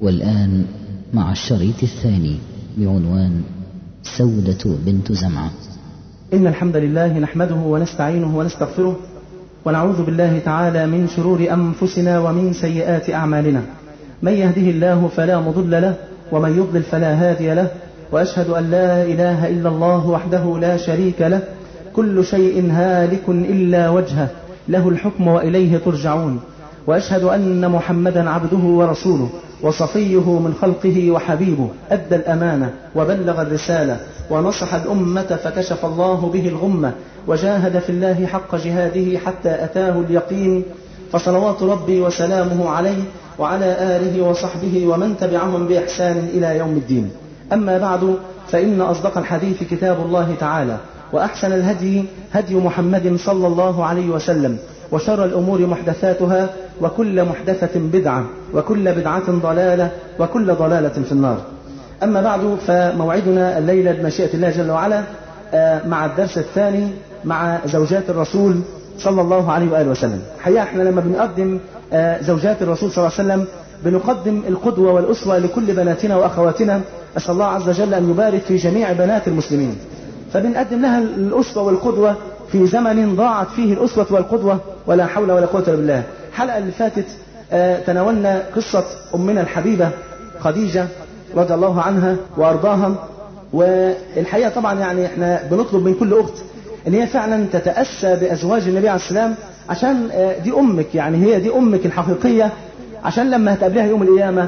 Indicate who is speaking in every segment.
Speaker 1: والآن مع الشريط الثاني بعنوان سودة بنت زمعة.
Speaker 2: إن الحمد لله نحمده ونستعينه ونستغفره ونعوذ بالله تعالى من شرور أنفسنا ومن سيئات أعمالنا. من يهده الله فلا مضل له ومن يضلل فلا هادي له، وأشهد أن لا إله إلا الله وحده لا شريك له، كل شيء هالك إلا وجهه، له الحكم وإليه ترجعون. وأشهد أن محمدا عبده ورسوله وصفيه من خلقه وحبيبه، أدى الأمانة وبلغ الرسالة ونصح الأمة فكشف الله به الغمة، وجاهد في الله حق جهاده حتى أتاه اليقين، فصلوات ربي وسلامه عليه وعلى آله وصحبه ومن تبعهم بإحسان إلى يوم الدين. أما بعد، فإن أصدق الحديث كتاب الله تعالى، وأحسن الهدي هدي محمد صلى الله عليه وسلم، وشر الأمور محدثاتها، وكل محدثة بدعة، وكل بدعة ضلالة، وكل ضلالة في النار. أما بعد، فموعدنا الليلة بمشيئة الله جل وعلا مع الدرس الثاني مع زوجات الرسول صلى الله عليه وآله وسلم. حقيقة احنا لما بنقدم زوجات الرسول صلى الله عليه وسلم بنقدم القدوة والأسوة لكل بناتنا وأخواتنا. أسأل الله عز وجل أن يبارك في جميع بنات المسلمين، فبنقدم لها الأسوة والقدوة في زمن ضاعت فيه الأسوة والقدوة، ولا حول ولا قوة إلا بالله. الحلقة اللي فاتت تناولنا قصة أمنا الحبيبة خديجة رضي الله عنها وأرضاها. والحقيقة طبعا يعني احنا بنطلب من كل أخت ان هي فعلا تتأسى بأزواج النبي عليه السلام، عشان دي أمك، يعني هي دي أمك الحقيقية، عشان لما هتقابلها يوم القيامة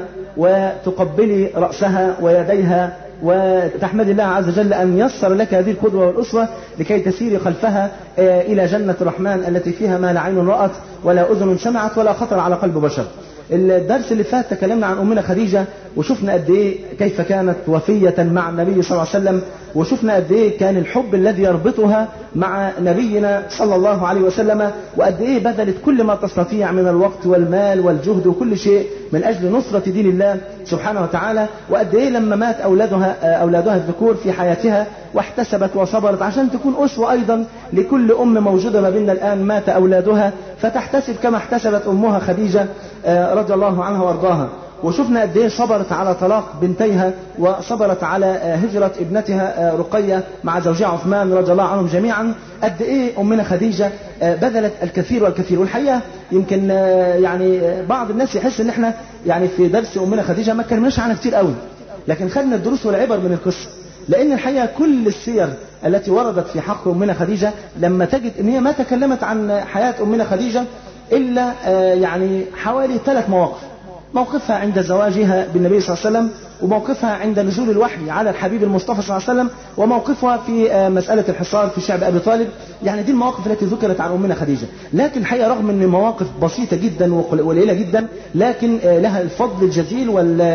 Speaker 2: وتقبلي رأسها ويديها وتحمد الله عز وجل أن يسر لك هذه القدوة والأسوة لكي تسيري خلفها إلى جنة الرحمن التي فيها ما لا عين رأت ولا أذن سمعت ولا خطر على قلب بشر. الدرس اللي فات تكلمنا عن أمنا خديجة، وشفنا قد إيه كيف كانت وفية مع النبي صلى الله عليه وسلم، وشفنا قد إيه كان الحب الذي يربطها مع نبينا صلى الله عليه وسلم، وقد إيه بذلت كل ما تستطيع من الوقت والمال والجهد وكل شيء من أجل نصرة دين الله سبحانه وتعالى، وقد إيه لما مات أولادها الذكور في حياتها واحتسبت وصبرت عشان تكون أسوة أيضا لكل أم موجودة ما بيننا الآن مات أولادها، فتحتسب كما احتسبت أمها خديجة رضي الله عنها وارضاها. وشفنا قد ايه صبرت على طلاق بنتيها، وصبرت على هجرة ابنتها رقية مع زوجها عثمان رضي الله عنهم جميعا. قد ايه أمنا خديجة بذلت الكثير والكثير. والحقيقة يمكن يعني بعض الناس يحس ان احنا يعني في درس أمنا خديجة ما اتكلمناش عنها كتير قوي، لكن خدنا الدروس والعبر من القصة، لأن الحقيقة كل السير التي وردت في حق أمنا خديجة لما تجد ان هي ما تكلمت عن حياة أمنا خديجة إلا يعني حوالي 3 مواقف. موقفها عند زواجها بالنبي صلى الله عليه وسلم، وموقفها عند نزول الوحي على الحبيب المصطفى صلى الله عليه وسلم، وموقفها في مسألة الحصار في شعب أبي طالب. يعني دي المواقف التي ذكرت عن أمنا خديجة. لكن الحقيقة رغم أن مواقف بسيطة جدا وقليلة جدا، لكن لها الفضل الجزيل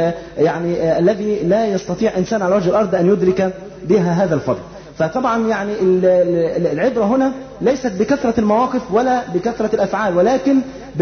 Speaker 2: يعني الذي لا يستطيع إنسان على وجه الأرض أن يدرك بها هذا الفضل. فطبعا يعني العبرة هنا ليست بكثرة المواقف ولا بكثرة الأفعال، ولكن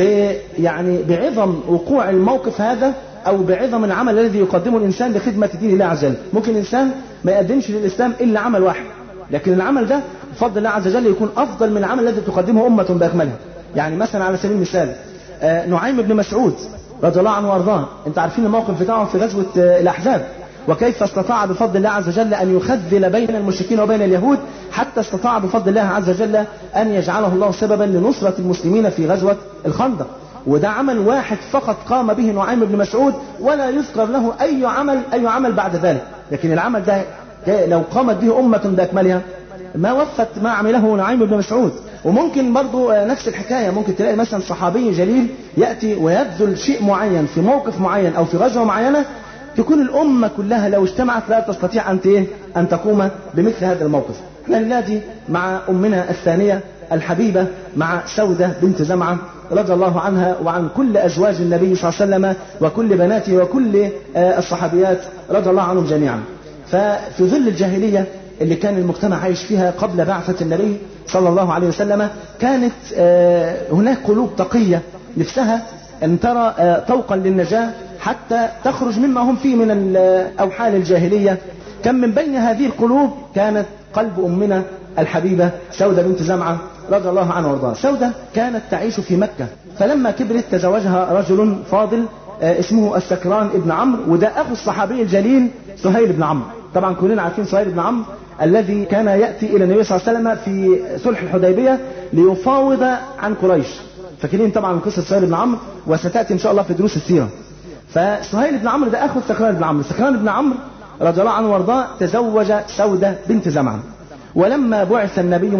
Speaker 2: يعني بعظم وقوع الموقف هذا، أو بعظم العمل الذي يقدمه الإنسان لخدمة دين الله عز وجل. ممكن الإنسان ما يقدمش للإسلام إلا عمل واحد، لكن العمل ده بفضل الله عز وجل يكون أفضل من العمل الذي تقدمه أمة بأكملها. يعني مثلا على سبيل المثال نعيم بن مسعود رضي الله عنه وارضاه، انت عارفين الموقف بتاعه في غزوة الأحزاب، وكيف استطاع بفضل الله عز وجل أن يخذل بين المشركين وبين اليهود، حتى استطاع بفضل الله عز وجل أن يجعله الله سببا لنصرة المسلمين في غزوة الخندق. وده عمل واحد فقط قام به نعيم بن مسعود، ولا يذكر له أي عمل بعد ذلك. لكن العمل ده لو قامت به أمة بأكملها ما وفت ما عمله نعيم بن مسعود. وممكن برضو نفس الحكاية، ممكن تلاقي مثلا صحابي جليل يأتي ويبذل شيء معين في موقف معين أو في غزوة معينة، تكون الأمة كلها لو اجتمعت لا تستطيع أن تقوم بمثل هذا الموقف. احنا ننادي مع أمنا الثانية الحبيبة، مع سودة بنت زمعة رضي الله عنها وعن كل أزواج النبي صلى الله عليه وسلم وكل بناته وكل الصحابيات رضي الله عنهم جميعا. ففي ظل الجاهلية اللي كان المجتمع عايش فيها قبل بعثة النبي صلى الله عليه وسلم، كانت هناك قلوب تقية نفسها أن ترى طوقا للنجاة حتى تخرج مما هم فيه من أوحال الجاهلية. كم من بين هذه القلوب كانت قلب أمنا الحبيبة سودة بنت زمعة رضي الله عنها وارضاها. سودة كانت تعيش في مكة، فلما كبرت تزوجها رجل فاضل اسمه السكران ابن عمرو، وده أخو الصحابي الجليل سهيل بن عمرو. طبعا كلنا عارفين سهيل بن عمرو الذي كان يأتي إلى النبي صلى الله عليه وسلم في صلح الحديبية ليفاوض عن قريش. فاكرين طبعا قصة سهيل بن عمرو، وستأتي إن شاء الله في دروس السيرة. فسهيل بن عمرو ده أخو السكران بن عمرو. السكران بن عمرو رضي الله عنه وارضاه تزوج سودة بنت زمعة. ولما بعث النبي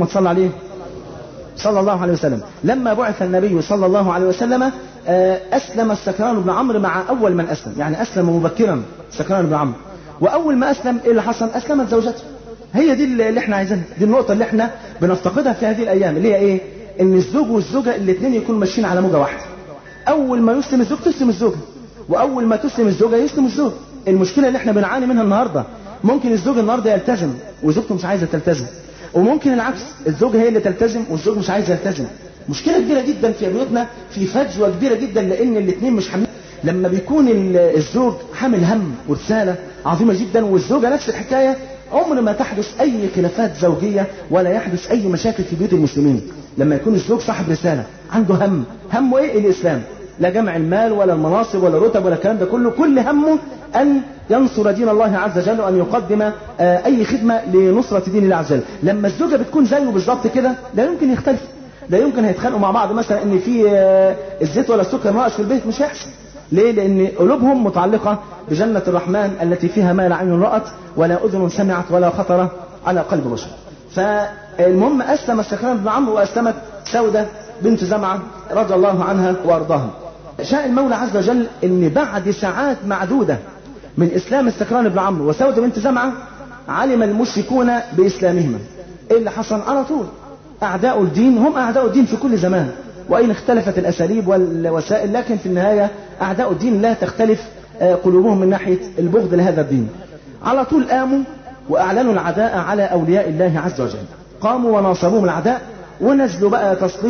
Speaker 2: صلى الله عليه وسلم، لما بعث النبي صلى الله عليه وسلم أسلم السكران بن عمرو مع أول من أسلم، يعني أسلم مبكرا السكران بن عمرو. وأول ما أسلم إيه اللي حصل؟ أسلمت زوجته. هي دي اللي احنا عايزينها، دي النقطة اللي احنا بنفتقدها في هذه الأيام، اللي هي إيه؟ إن الزوج والزوجة الاثنين يكونوا ماشيين على موجة واحدة. أول ما يسلم الزوج تسلم الزوجة، وأول ما تسلم الزوجة يسلم الزوج. المشكلة اللي احنا بنعاني منها النهاردة، ممكن الزوج النهاردة يلتزم وزوجته مش عايزة تلتزم، وممكن العكس، الزوجة هي اللي تلتزم والزوج مش عايز يلتزم. مشكلة كبيرة جدا في بيوتنا، في فجوة كبيرة جدا، لأن الاثنين مش حاملين. لما بيكون الزوج حامل هم ورسالة عظيمة جدا، والزوجة نفس الحكاية، عمر ما تحدث أي خلافات زوجية ولا يحدث أي مشاكل في بيوت المسلمين. لما يكون الزوج صاحب رسالة، عنده همه إيه؟ الإسلام، لا جمع المال ولا المناصب ولا رتب ولا الكلام ده كله، كل همه أن ينصر دين الله عز وجل، وأن يقدم أي خدمة لنصرة دين الله عز وجل. لما الزوجة بتكون زيه بالظبط كده، لا يمكن يختلف، لا يمكن هيتخانقوا مع بعض مثلا ان في الزيت ولا السكر ناقص في البيت، مش هيحصل. ليه؟ لان قلوبهم متعلقة بجنة الرحمن التي فيها ما لا عين رأت ولا أذن سمعت ولا خطر على قلب بشر. فالمهم أسلم السكران بن عمرو وأسلمت سودة بنت زمعة رضي الله عنها وأرضاها. شاء المولى عز وجل ان بعد ساعات معدودة من إسلام السكران بن عمرو وسودة بنت زمعة علم المشركون بإسلامهما. إيه اللي حصل؟ على طول أعداء الدين هم أعداء الدين في كل زمان، وإن اختلفت الأساليب والوسائل، لكن في النهاية أعداء الدين لا تختلف قلوبهم من ناحية البغض لهذا الدين. على طول قاموا وأعلنوا العداء على أولياء الله عز وجل، قاموا وناصروهم العداء، ونزلوا بقى تسليط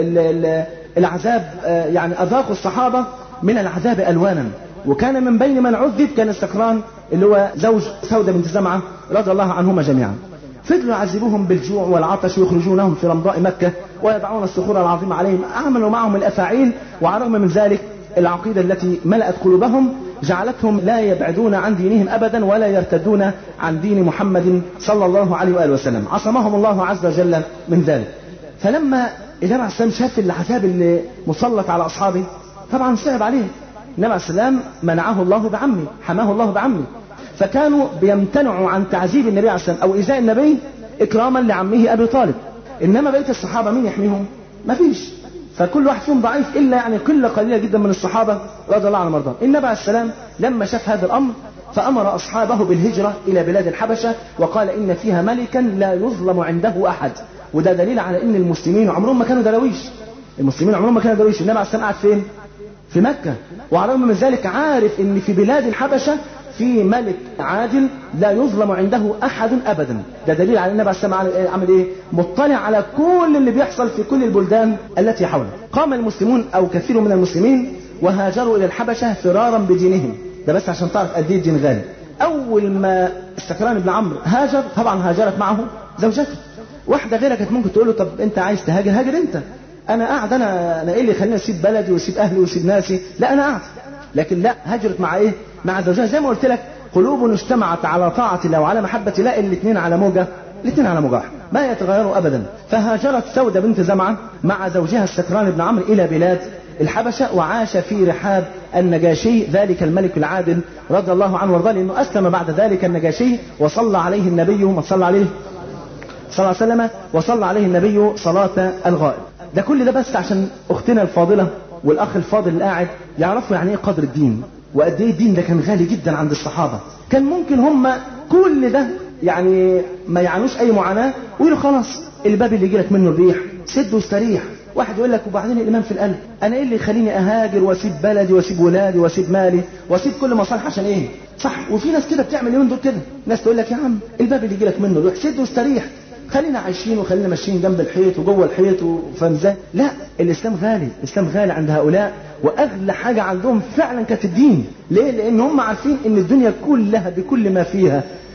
Speaker 2: العذاب. يعني أذاقوا الصحابة من العذاب ألوانا. وكان من بين من عذب كان السكران اللي هو زوج سودة بنت زمعة رضي الله عنهما جميعا. فضلوا يعذبوهم بالجوع والعطش، ويخرجونهم في رمضاء مكة ويضعون الصخور العظيمة عليهم، عملوا معهم الأفاعيل. وعلى الرغم من ذلك العقيدة التي ملأت قلوبهم جعلتهم لا يبعدون عن دينهم أبدا ولا يرتدون عن دين محمد صلى الله عليه وآله وسلم. عصمهم الله عز وجل من ذلك. فلما النبي عليه السلام شاف العذاب اللي مسلط على أصحابه طبعا صعب عليه. النبي عليه السلام منعه الله بعمه، حماه الله بعمه، فكانوا بيمتنعوا عن تعذيب النبي عليه السلام أو إيذاء النبي إكراما لعمه أبي طالب. إنما بقية الصحابة مين يحميهم؟ ما فيش. فكل واحد فيهم ضعيف، إلا يعني قلة قليلة جدا من الصحابة رضي الله عنهم وارضاهم. النبي عليه السلام لما شاف هذا الأمر فأمر أصحابه بالهجرة إلى بلاد الحبشة، وقال إن فيها ملكا لا يظلم عنده أحد. وده دليل على إن المسلمين عمرهم ما كانوا درويش. المسلمين عمرهم ما كانوا درويش. النبي عليه السلام قاعد فين؟ في مكة. وعلى الرغم من ذلك عارف إن في بلاد الحبشة في ملك عادل لا يظلم عنده أحد أبدا. ده دليل على أن النبي عليه السلام عمل إيه؟ مطلع على كل اللي بيحصل في كل البلدان التي حوله. قام المسلمون أو كثير من المسلمين وهاجروا إلى الحبشة فرارا بدينهم. ده بس عشان تعرف قد إيه الدين غالي. أول ما السكران بن عمرو هاجر طبعا هاجرت معه زوجته. واحدة غيرها كانت ممكن تقول له طب أنت عايز تهاجر هاجر أنت، أنا قاعد، أنا إيه اللي يخليني أسيب بلدي وأسيب أهلي وأسيب ناسي؟ لا أنا قاعد. لكن لا، هاجرت مع إيه؟ مع زوجها. زي ما قلت لك قلوب اجتمعت على طاعة الله وعلى محبة الله، الاثنين على موجة، الاثنين على موجة ما يتغيروا أبدا. فهاجرت سودة بنت زمعة مع زوجها السكران بن عمرو إلى بلاد الحبشة، وعاش في رحاب النجاشي ذلك الملك العادل رضي الله عنه وارضاه، لأنه أسلم بعد ذلك النجاشي وصلى عليه النبي ما صلى عليه صلى الله عليه وسلم، وصلى عليه النبي صلاة الغائب. ده كل ده بس عشان أختنا الفاضلة والأخ الفاضل اللي قاعد يعرفوا يعني إيه قدر الدين، وقد ايه الدين ده كان غالي جدا عند الصحابة. كان ممكن هم كل ده يعني ما يعنوش اي معاناة ويقولوا خلاص الباب اللي يجي لك منه الريح سد واستريح. واحد يقول لك وبعدين الإيمان في القلب، انا ايه اللي يخليني اهاجر واسيب بلدي واسيب ولادي واسيب مالي واسيب كل مصالح عشان ايه؟ صح. وفي ناس كده بتعمل اليومين دول كده، ناس تقول لك يا عم الباب اللي يجي لك منه الريح سد واستريح، خلينا عايشين وخلينا ماشيين جنب الحيط وجوه الحيط وفاهم ازاي؟ لا، الاسلام غالي، الاسلام غالي عند هؤلاء، واغلى حاجه عندهم فعلا كانت الدين. ليه؟ لان هم عارفين ان الدنيا كلها بكل ما فيها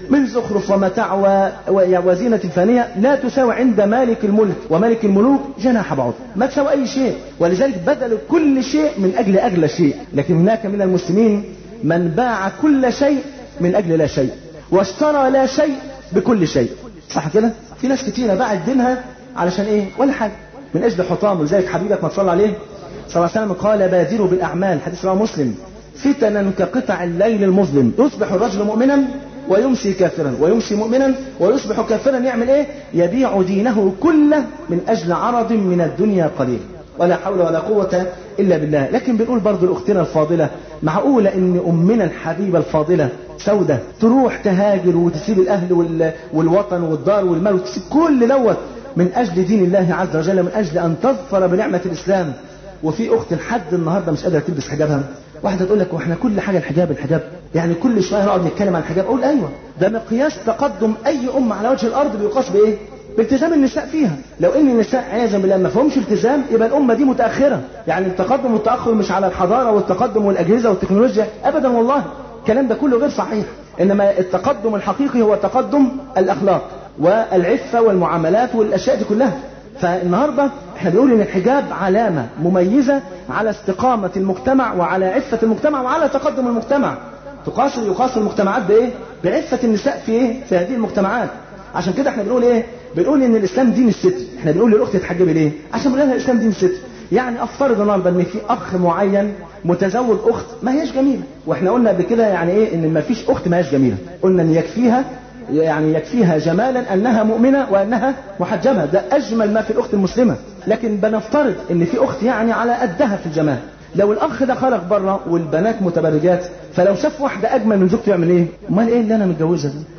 Speaker 2: من زخرف ومتاع وزينة فانية لا تساوي عند مالك الملك وملك الملوك جناح بعوض، ما تساوي أي شيء. ولذلك بدلوا كل شيء من أجل أغلى شيء. لكن هناك من المسلمين من باع كل شيء من أجل لا شيء، واشترى لا شيء بكل شيء. صح كده؟ في ناس كتيرة باعت دينها علشان إيه؟ ولا حاجة، من أجل حطام. ولذلك حبيبك ما تصلى عليه صلى الله عليه وسلم قال بادروا بالأعمال، حديث رواه مسلم، فتنا كقطع الليل المظلم، يصبح الرجل مؤمنا ويمسي كافرا، ويمسي مؤمنا ويصبح كافرا. يعمل ايه؟ يبيع دينه كله من اجل عرض من الدنيا قليل. ولا حول ولا قوة الا بالله. لكن بنقول برضو لاختنا الفاضلة، معقولة ان امنا الحبيبة الفاضلة سودة تروح تهاجر وتسيب الاهل والوطن والدار والمال وتسيب كل دوت من اجل دين الله عز وجل، من اجل ان تظفر بنعمة الاسلام؟ وفي اخت لحد النهارده مش قادره تلبس حجابها. واحده تقول لك واحنا كل حاجه الحجاب، يعني كل شويه نقعد نتكلم عن الحجاب. اقول ايوه، ده مقياس تقدم اي امه على وجه الارض بيقاس بايه؟ بالتزام النساء فيها. لو ان النساء عياذا بالله ما فيهمش التزام يبقى الامه دي متاخره. يعني التقدم والتاخر مش على الحضاره والتقدم والاجهزه والتكنولوجيا ابدا، والله الكلام ده كله غير صحيح. انما التقدم الحقيقي هو تقدم الاخلاق والعفه والمعاملات والاشياء دي كلها. فالنهاردة احنا بنقول ان الحجاب علامة مميزة على استقامة المجتمع وعلى عفة المجتمع وعلى تقدم المجتمع. يقاس المجتمعات بايه؟ بعفة النساء في ايه؟ في هذه المجتمعات. عشان كده احنا بنقول ايه؟ بنقول ان الاسلام دين الستر. احنا بنقول للاخت تحجبي ليه؟ عشان بنقول لها الاسلام دين الستر. يعني افترض النهارده ان في اخ معين متزوج اخت ما هياش جميلة، واحنا قلنا قبل كده يعني ايه؟ ان ما فيش اخت ما هياش جميلة. قلنا ان يكفيها جمالا أنها مؤمنة وأنها محجبة، ده أجمل ما في الأخت المسلمة. لكن بنفترض أن في أخت يعني على قدها في الجمال. لو الأخ ده خرج بره والبنات متبرجات، فلو شاف واحدة أجمل من زوجته يعمل إيه؟ أمال إيه اللي أنا متجوزها دي؟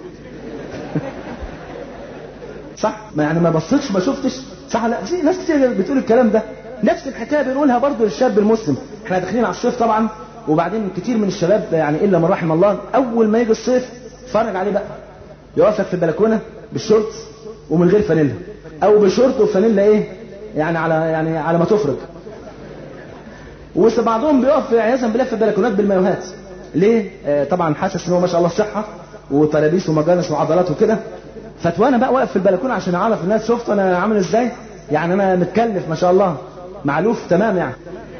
Speaker 2: صح؟ ما يعني ما بصيتش ما شفتش. صح؟ لا، في ناس كتير بتقول الكلام ده. نفس الحكاية بنقولها برضو للشاب المسلم. احنا داخلين على الصيف طبعا، وبعدين كتير من الشباب يعني إلا من رحم الله أول ما يجي الصيف اتفرج عليه بقى يوقفك في البلكونه بالشورت ومن غير فانيلا، او بشورت وفانيلا ايه يعني على ما تفرج. وبعضهم بيقف عياذا بالله في البلكونات بالمايوهات. ليه؟ طبعا حاسس ان هو ما شاء الله صحه وترابيس ومجانس وعضلات وكده. فتوانا بقى واقف في البلكونه عشان اعرف الناس شفت انا عامل ازاي، يعني انا متكلف ما شاء الله، معلوف تمام يعني.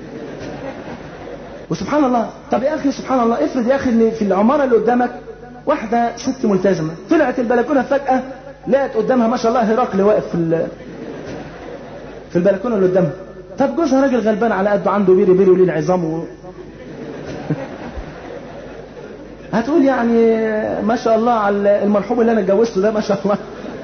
Speaker 2: وسبحان الله. طب يا اخي سبحان الله، افرض يا اخي ان في العماره اللي قدامك واحدة ست ملتزمة طلعت البلكونة فجأة لقت قدامها ما شاء الله هرقل واقف في البلكونة اللي قدامها. طب جوزها راجل غلبان على قده، عنده بيري وليه العظام هتقول يعني ما شاء الله على المرحوم اللي انا اتجوزته ده، ما شاء الله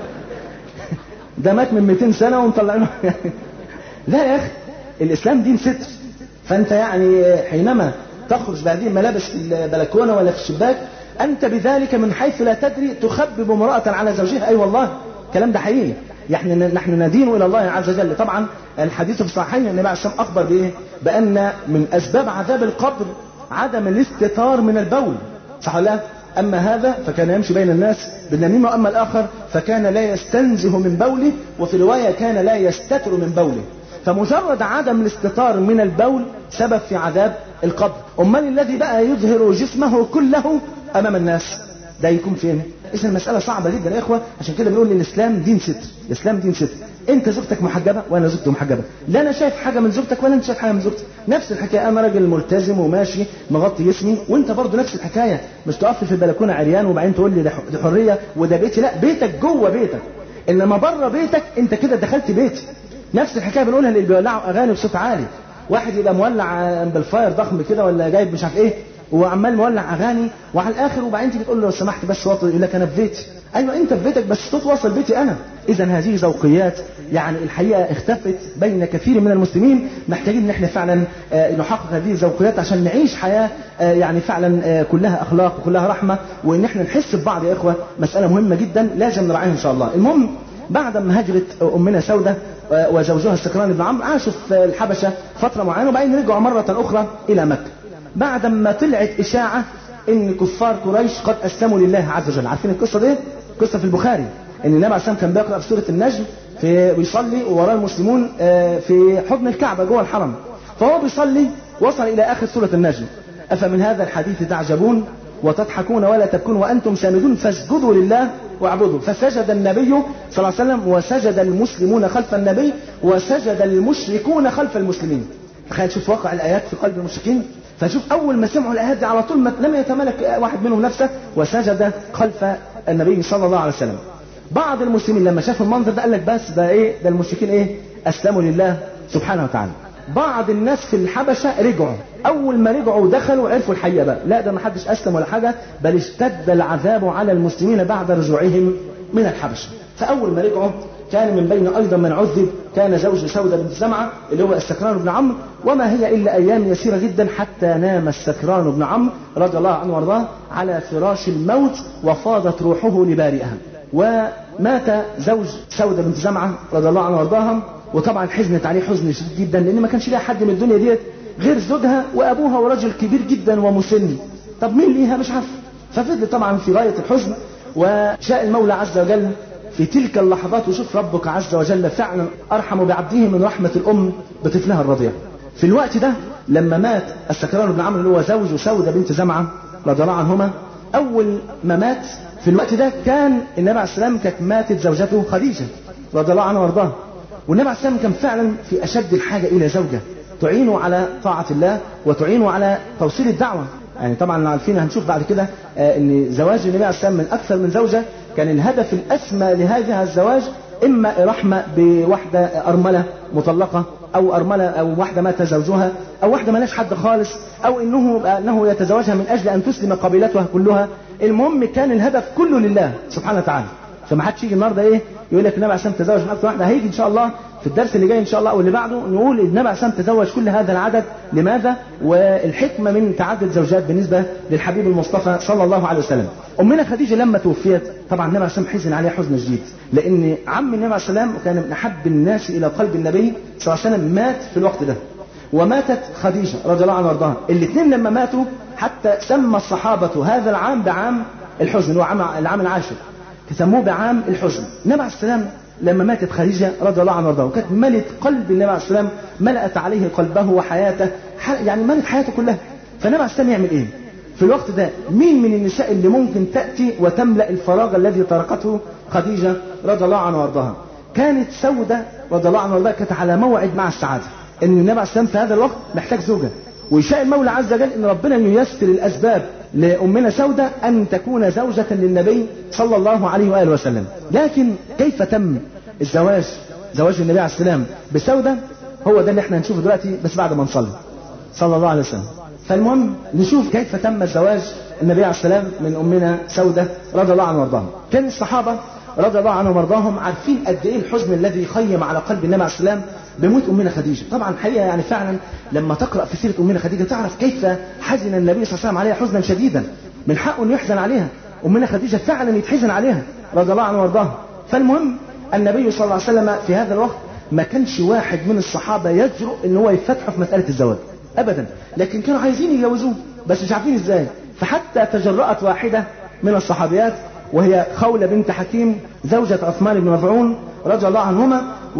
Speaker 2: ده مات من 200 سنة ومطلعينه لا يا اخي، الاسلام دين ستر. فانت يعني حينما تخرج بهذه الملابس في البلكونة ولا في الشباك، أنت بذلك من حيث لا تدري تخبب امرأة على زوجها. أي والله الكلام ده حقيقي. نحن ندين إلى الله عز وجل. طبعا الحديث في الصحيحين النبي عليه الصلاة والسلام أخبر بإيه؟ بأن من أسباب عذاب القبر عدم الاستتار من البول. صح ولا؟ أما هذا فكان يمشي بين الناس بالنميمة، وأما الآخر فكان لا يستنزه من بوله، وفي رواية كان لا يستتر من بوله. فمجرد عدم الاستتار من البول سبب في عذاب القبر. أمال الذي بقى يظهر جسمه كله أمام الناس ده يكون فين؟ إذن المسألة صعبة جدا يا إخوة. عشان كده بنقول الإسلام دين ستر. الإسلام دين ستر. أنت زوجتك محجبة وأنا زوجتي محجبة، لا أنا شايف حاجة من زوجتك ولا أنت شايف حاجة من زوجتي. نفس الحكاية، أنا راجل ملتزم وماشي مغطي جسمي وأنت برضو نفس الحكاية. مش تقف في البلكونة عريان وبعدين تقول لي ده حرية وده بيتي. لا، بيتك جوه بيتك، إنما بره بيتك أنت كده دخلت بيتي. نفس الحكاية بنقولها اللي بيولعوا أغاني بصوت عالي. واحد يبقى مولع بالفاير ضخم كده ولا جايب مش عارف ايه وعمال مولع اغاني وعلى الاخر، وبعدين تيجي تقول له لو سمحت بس وطي، يقول لك انا في بيتي. ايوه انت في بيتك بس صوت واصل بيتي انا. اذا هذه ذوقيات يعني الحقيقه اختفت بين كثير من المسلمين. محتاجين ان احنا فعلا نحقق هذه الذوقيات عشان نعيش حياه يعني فعلا كلها اخلاق وكلها رحمه، وان احنا نحس ببعض يا اخوه. مساله مهمه جدا لازم نراعيها ان شاء الله. المهم بعد ما هجرت امنا سوده وزوجها السكران بن عمرو عاشوا في الحبشه فتره معينه، وبعدين رجعوا مره اخرى الى مكه. بعد ما طلعت اشاعه ان كفار قريش قد اسلموا لله عز وجل. عارفين القصه دي؟ قصه في البخاري ان النبي عليه الصلاه والسلام كان بيقرا في سوره النجم بيصلي ووراه المسلمون في حضن الكعبه جوه الحرم، فهو بيصلي وصل الى اخر سوره النجم. افمن هذا الحديث تعجبون وتضحكون ولا تبكون وأنتم سامدون فاسجدوا لله واعبدوا. فسجد النبي صلى الله عليه وسلم وسجد المسلمون خلف النبي وسجد المشركون خلف المسلمين. تخيل شوف واقع الآيات في قلب المشركين. فشوف أول ما سمعوا الآيات دي على طول لم يتملك واحد منهم نفسه وسجد خلف النبي صلى الله عليه وسلم. بعض المسلمين لما شافوا المنظر ده قال لك بس ده ايه، ده المشركين ايه أسلموا لله سبحانه وتعالى. بعض الناس في الحبشة رجعوا، أول ما رجعوا دخلوا عرفوا الحقيقة بقى، لا ده ما حدش أسلم ولا حاجة، بل اشتد العذاب على المسلمين بعد رجوعهم من الحبشة. فأول ما رجعوا كان من بين أيضا من عذب كان زوج سودة بنت زمعة اللي هو السكران بن عمرو، وما هي إلا أيام يسيرة جدا حتى نام السكران بن عمرو رضي الله عنه وارضاه على فراش الموت وفاضت روحه لبارئها. ومات زوج سودة بنت زمعة رضي الله عنه وارضاها، وطبعا حزنت عليه حزن شديد جدا لأن ما كانش لها حد من الدنيا ديت غير زوجها وأبوها ورجل كبير جدا ومسن. طب مين ليها مش عارف. ففضل طبعا في غاية الحزن. وشاء المولى عز وجل في تلك اللحظات، وشوف ربك عز وجل فعلا أرحم بعبده من رحمة الأم بطفلها الرضيع. في الوقت ده لما مات السكران بن عمرو اللي هو زوج سودة بنت زمعة رضي الله عنهما، أول ما مات في الوقت ده كان النبي عليه السلام كانت ماتت زوجته خديجة رضي الله عنها وارضاها، والنبي عليه السلام كان فعلا في أشد الحاجة إلى زوجة تعينه على طاعة الله وتعينه على توصيل الدعوة. يعني طبعا عارفين هنشوف بعد كده ان زواج النبي عليه السلام من أكثر من زوجة كان الهدف الأسمى لهذا الزواج إما رحمة بواحدة أرملة مطلقة، أو أرملة أو واحدة مات زوجها، أو واحدة ملاش حد خالص، أو إنه يتزوجها من أجل أن تسلم قبيلتها كلها. المهم كان الهدف كله لله سبحانه وتعالى. فما حدش يجي النهارده ايه يقول لك النبي عليه السلام تزوج من اكثر واحده. هيجي ان شاء الله في الدرس اللي جاي ان شاء الله او اللي بعده نقول النبي عليه السلام تزوج كل هذا العدد لماذا، والحكمه من تعدد زوجات بالنسبه للحبيب المصطفى صلى الله عليه وسلم. امنا خديجه لما توفيت طبعا النبي عليه السلام حزن عليها حزن شديد، لان عم النبي عليه السلام كان من احب الناس الى قلب النبي صلى الله عليه وسلم مات في الوقت ده، وماتت خديجه رضي الله عنها وارضاها. الاثنين لما ماتوا حتى سمى الصحابه هذا العام بعام الحزن، هو العام العاشر تسموه بعام الحزن. النبي عليه السلام لما ماتت خديجة رضي الله عنها وارضاها وكانت ملت قلب النبي عليه السلام، ملأت عليه قلبه وحياته، يعني ملت حياته كلها. فالنبي عليه السلام يعمل ايه في الوقت ده؟ مين من النساء اللي ممكن تأتي وتملأ الفراغ الذي تركته خديجة رضي الله عنها وارضاها؟ كانت سودة رضي الله عنها وارضاها كانت على موعد مع السعادة، ان النبي عليه السلام في هذا الوقت محتاج زوجة، ويشاء المولى عز وجل ان ربنا ييسر الاسباب لأمنا سودة أن تكون زوجة للنبي صلى الله عليه وآله وسلم. لكن كيف تم زواج النبي عليه السلام بسودة؟ هو ده اللي احنا هنشوفه دلوقتي بس بعد ما نصلي صلى الله عليه وسلم. فالمهم نشوف كيف تم زواج النبي عليه السلام من أمنا سودة رضي الله عنها وارضاها. كان الصحابة رضي الله عنهم وارضاهم عارفين قد ايه الحزن الذي خيم على قلب النبي عليه السلام بموت أمنا خديجة. طبعا الحقيقة يعني فعلا لما تقرأ في سيرة أمنا خديجة تعرف كيف حزن النبي صلى الله عليه وسلم عليها حزنا شديدا، من حقه أن يحزن عليها. أمنا خديجة فعلا يتحزن عليها رضي الله عنها وارضاها. فالمهم النبي صلى الله عليه وسلم في هذا الوقت ما كانش واحد من الصحابة يجرؤ ان هو يفتحه في مسألة الزواج أبدا، لكن كانوا عايزين يجوزوه بس مش عارفين ازاي. فحتى تجرأت واحدة من الصحابيات وهي خولة بنت حكيم زوجة عثمان بن مظعون رضي الله عنهما،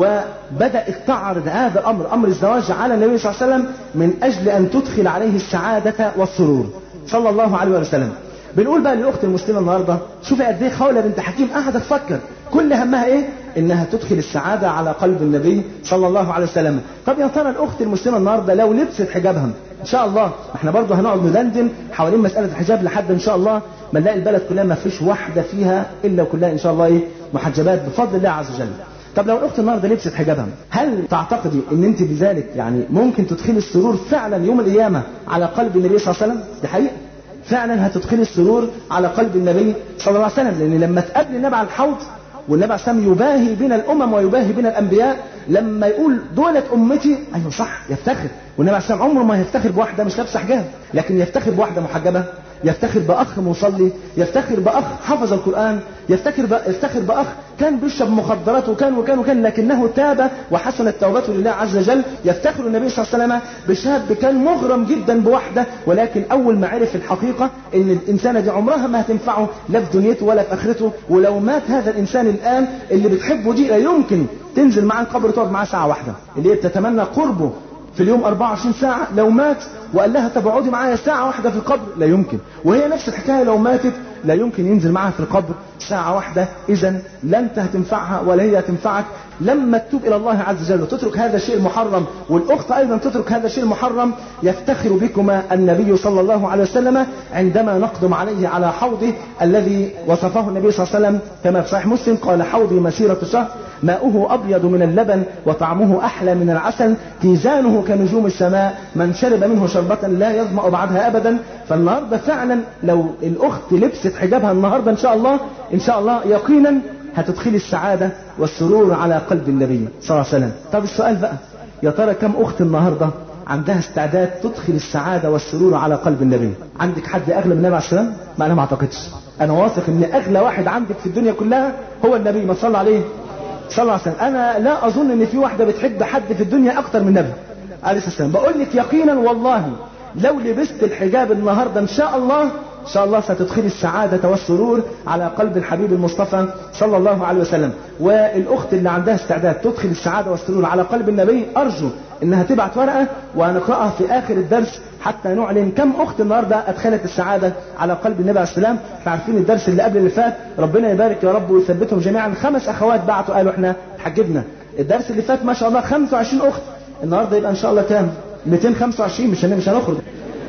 Speaker 2: وبدأت تعرض هذا الأمر، أمر الزواج، على النبي صلى الله عليه وسلم من أجل أن تدخل عليه السعادة والسرور صلى الله عليه وسلم. بنقول بقى للأخت المسلمة النهاردة شوفي قد ايه خولة بنت حكيم قاعدة تفكر كل همها ايه؟ انها تدخل السعادة على قلب النبي صلى الله عليه وسلم. طب يا ترى الأخت المسلمة النهاردة لو لبست حجابها ان شاء الله، احنا برضو هنقعد ندندن حوالين مسألة الحجاب لحد ان شاء الله ما نلاقي البلد كلها ما فيش واحدة فيها الا كلها ان شاء الله ايه محجبات بفضل الله عز وجل. طب لو الأخت النهاردة لبست حجابها هل تعتقدي ان انت بذلك يعني ممكن تدخلي السرور فعلا يوم القيامة على قلب النبي صلى الله عليه وسلم؟ دي حقيقة فعلا هتدخلي السرور على قلب النبي صلى الله عليه وسلم، لأن لما تقابل النبي على الحوض والنبي عليه السلام يباهي بين الأمم ويباهي بين الأنبياء، لما يقول دولة أمتي أيوة صح يفتخر. والنبي عليه السلام عمره ما يفتخر بواحدة مش لابسة حجاب، لكن يفتخر بواحدة محجبة، يفتخر بأخ مصلي، يفتخر بأخ حفظ القرآن، يفتخر بأخ كان بيشرب مخدرات وكان لكنه تاب وحسنت توبته لله عز وجل. يفتخر النبي صلى الله عليه وسلم بشاب كان مغرم جدا بواحدة، ولكن أول ما عرف الحقيقة إن الإنسانة دي عمرها ما هتنفعه لا في دنيته ولا في آخرته، ولو مات هذا الإنسان الآن اللي بتحبه دي لا يمكن تنزل معاه القبر تقعد معاه ساعة واحدة، اللي هي بتتمنى قربه في اليوم 24 ساعة، لو مات وقال لها طب اقعدي معايا ساعة واحدة في القبر؟ لا يمكن. وهي نفس الحكاية لو ماتت لا يمكن ينزل معها في القبر ساعة واحدة. إذن لا أنت هتنفعها ولا هي هتنفعك. لما تتوب إلى الله عز وجل وتترك هذا الشيء المحرم، والأخت أيضا تترك هذا الشيء المحرم، يفتخر بكما النبي صلى الله عليه وسلم عندما نقدم عليه على حوضه الذي وصفه النبي صلى الله عليه وسلم كما في صحيح مسلم، قال حوضي مسيرة شهر ماؤه أبيض من اللبن وطعمه أحلى من العسل كيزانه كنجوم السماء من شرب منه شربة لا يظمأ بعدها أبدا. فالنهاردة فعلا لو الأخت لبست حجابها النهاردة إن شاء الله يقينا هتدخلي السعادة والسرور على قلب النبي صلى الله عليه وسلم. طب السؤال بقى، يا ترى كم أخت النهاردة عندها استعداد تدخل السعادة والسرور على قلب النبي؟ عندك حد أغلى من النبي عليه السلام؟ ما أنا ما أعتقدش. أنا واثق إن أغلى واحد عندك في الدنيا كلها هو النبي، ما صلى عليه صلى الله عليه وسلم. أنا لا أظن إن في واحدة بتحب حد في الدنيا أكتر من النبي عليه السلام. بقول لك يقينا والله لو لبست الحجاب النهاردة إن شاء الله ستدخلي السعادة والسرور على قلب الحبيب المصطفى صلى الله عليه وسلم. والأخت اللي عندها استعداد تدخل السعادة والسرور على قلب النبي أرجو إنها تبعت ورقة وهنقرأها في آخر الدرس حتى نعلن كم أخت النهاردة أدخلت السعادة على قلب النبي عليه السلام. عارفين الدرس اللي قبل اللي فات، ربنا يبارك يا رب ويثبتهم جميعا، 5 أخوات بعتوا قالوا إحنا حجبنا. الدرس اللي فات ما شاء الله 25 أخت، النهاردة يبقى إن شاء الله كام؟ 225. مش هنخرج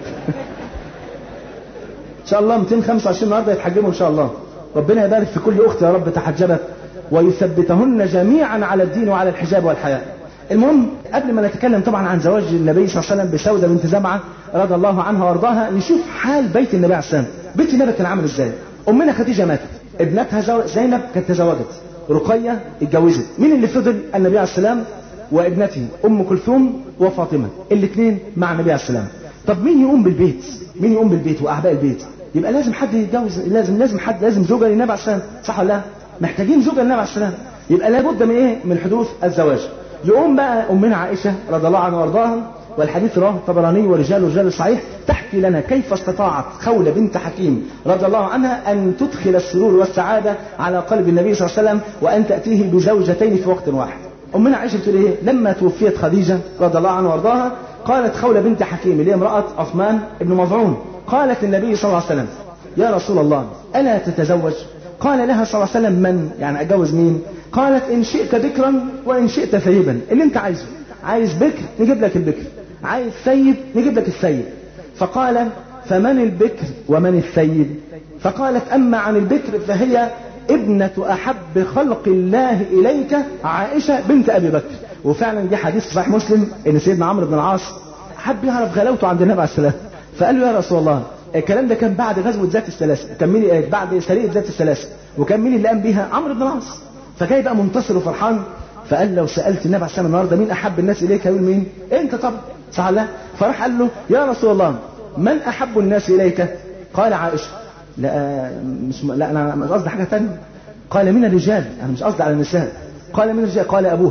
Speaker 2: إن شاء الله 225 النهارده يتحجبوا إن شاء الله. ربنا يبارك في كل أخت يا رب تحجبت ويثبتهن جميعا على الدين وعلى الحجاب والحياء. المهم قبل ما نتكلم طبعا عن زواج النبي صلى الله عليه وسلم بسودة بنت زمعة رضي الله عنها وارضاها، نشوف حال بيت النبي عليه السلام. بيت النبي كان عامل ازاي؟ أمنا خديجة ماتت، ابنتها زينب كانت تزوجت، رقية اتجوزت. مين اللي فضل؟ النبي عليه السلام وابنته أم كلثوم وفاطمة، الاثنين مع النبي عليه السلام. طب مين يقوم بالبيت؟ مين يقوم بالبيت وأعباء البيت؟ يبقى لازم حد يتجوز، لازم زوجة للنبي عليه السلام، صح ولا لا؟ محتاجين زوجة للنبي عليه السلام. يبقى لابد من ايه؟ من حدوث الزواج. يقوم بقى أمنا عائشة رضي الله عنها وارضاها، والحديث رواه الطبراني ورجال الصحيح، تحكي لنا كيف استطاعت خولة بنت حكيم رضي الله عنها أن تدخل السرور والسعادة على قلب النبي صلى الله عليه وسلم وأن تأتيه بزوجتين في وقت واحد. أمنا عائشة بتقول ايه؟ لما توفيت خديجة رضي الله عنها وارضاها، قالت خولة بنت حكيم اللي هي امرأة عثمان بن مظعون، قالت للنبي صلى الله عليه وسلم يا رسول الله ألا تتزوج؟ قال لها صلى الله عليه وسلم من؟ يعني أتجوز مين؟ قالت إن شئت بكرا وإن شئت ثيبا، اللي أنت عايزه. عايز بكر نجيب لك البكر، عايز ثيب نجيب لك الثيب. فقال فمن البكر ومن الثيب؟ فقالت أما عن البكر فهي ابنة أحب خلق الله إليك عائشة بنت أبي بكر. وفعلا دي حديث صحيح مسلم إن سيدنا عمرو بن العاص حب يعرف غلاوته عند النبي عليه السلام، فقال له يا رسول الله الكلام ده كان بعد غزوة ذات السلاسل، كان مين بعد سرية ذات السلاسل، وكان مين اللي قام بيها؟ عمرو بن العاص. فجاي بقى منتصر وفرحان، فقال لو سألت النبي عليه السلام النهارده مين أحب الناس إليك هيقول مين؟ أنت طبعا، صح ولا؟ فراح قال له يا رسول الله من أحب الناس إليك؟ قال عائشة. لا أنا مش قصدي حاجة ثانيه. قال من الرجال، أنا مش قصدي على النساء. قال من الرجال؟ قال أبوها.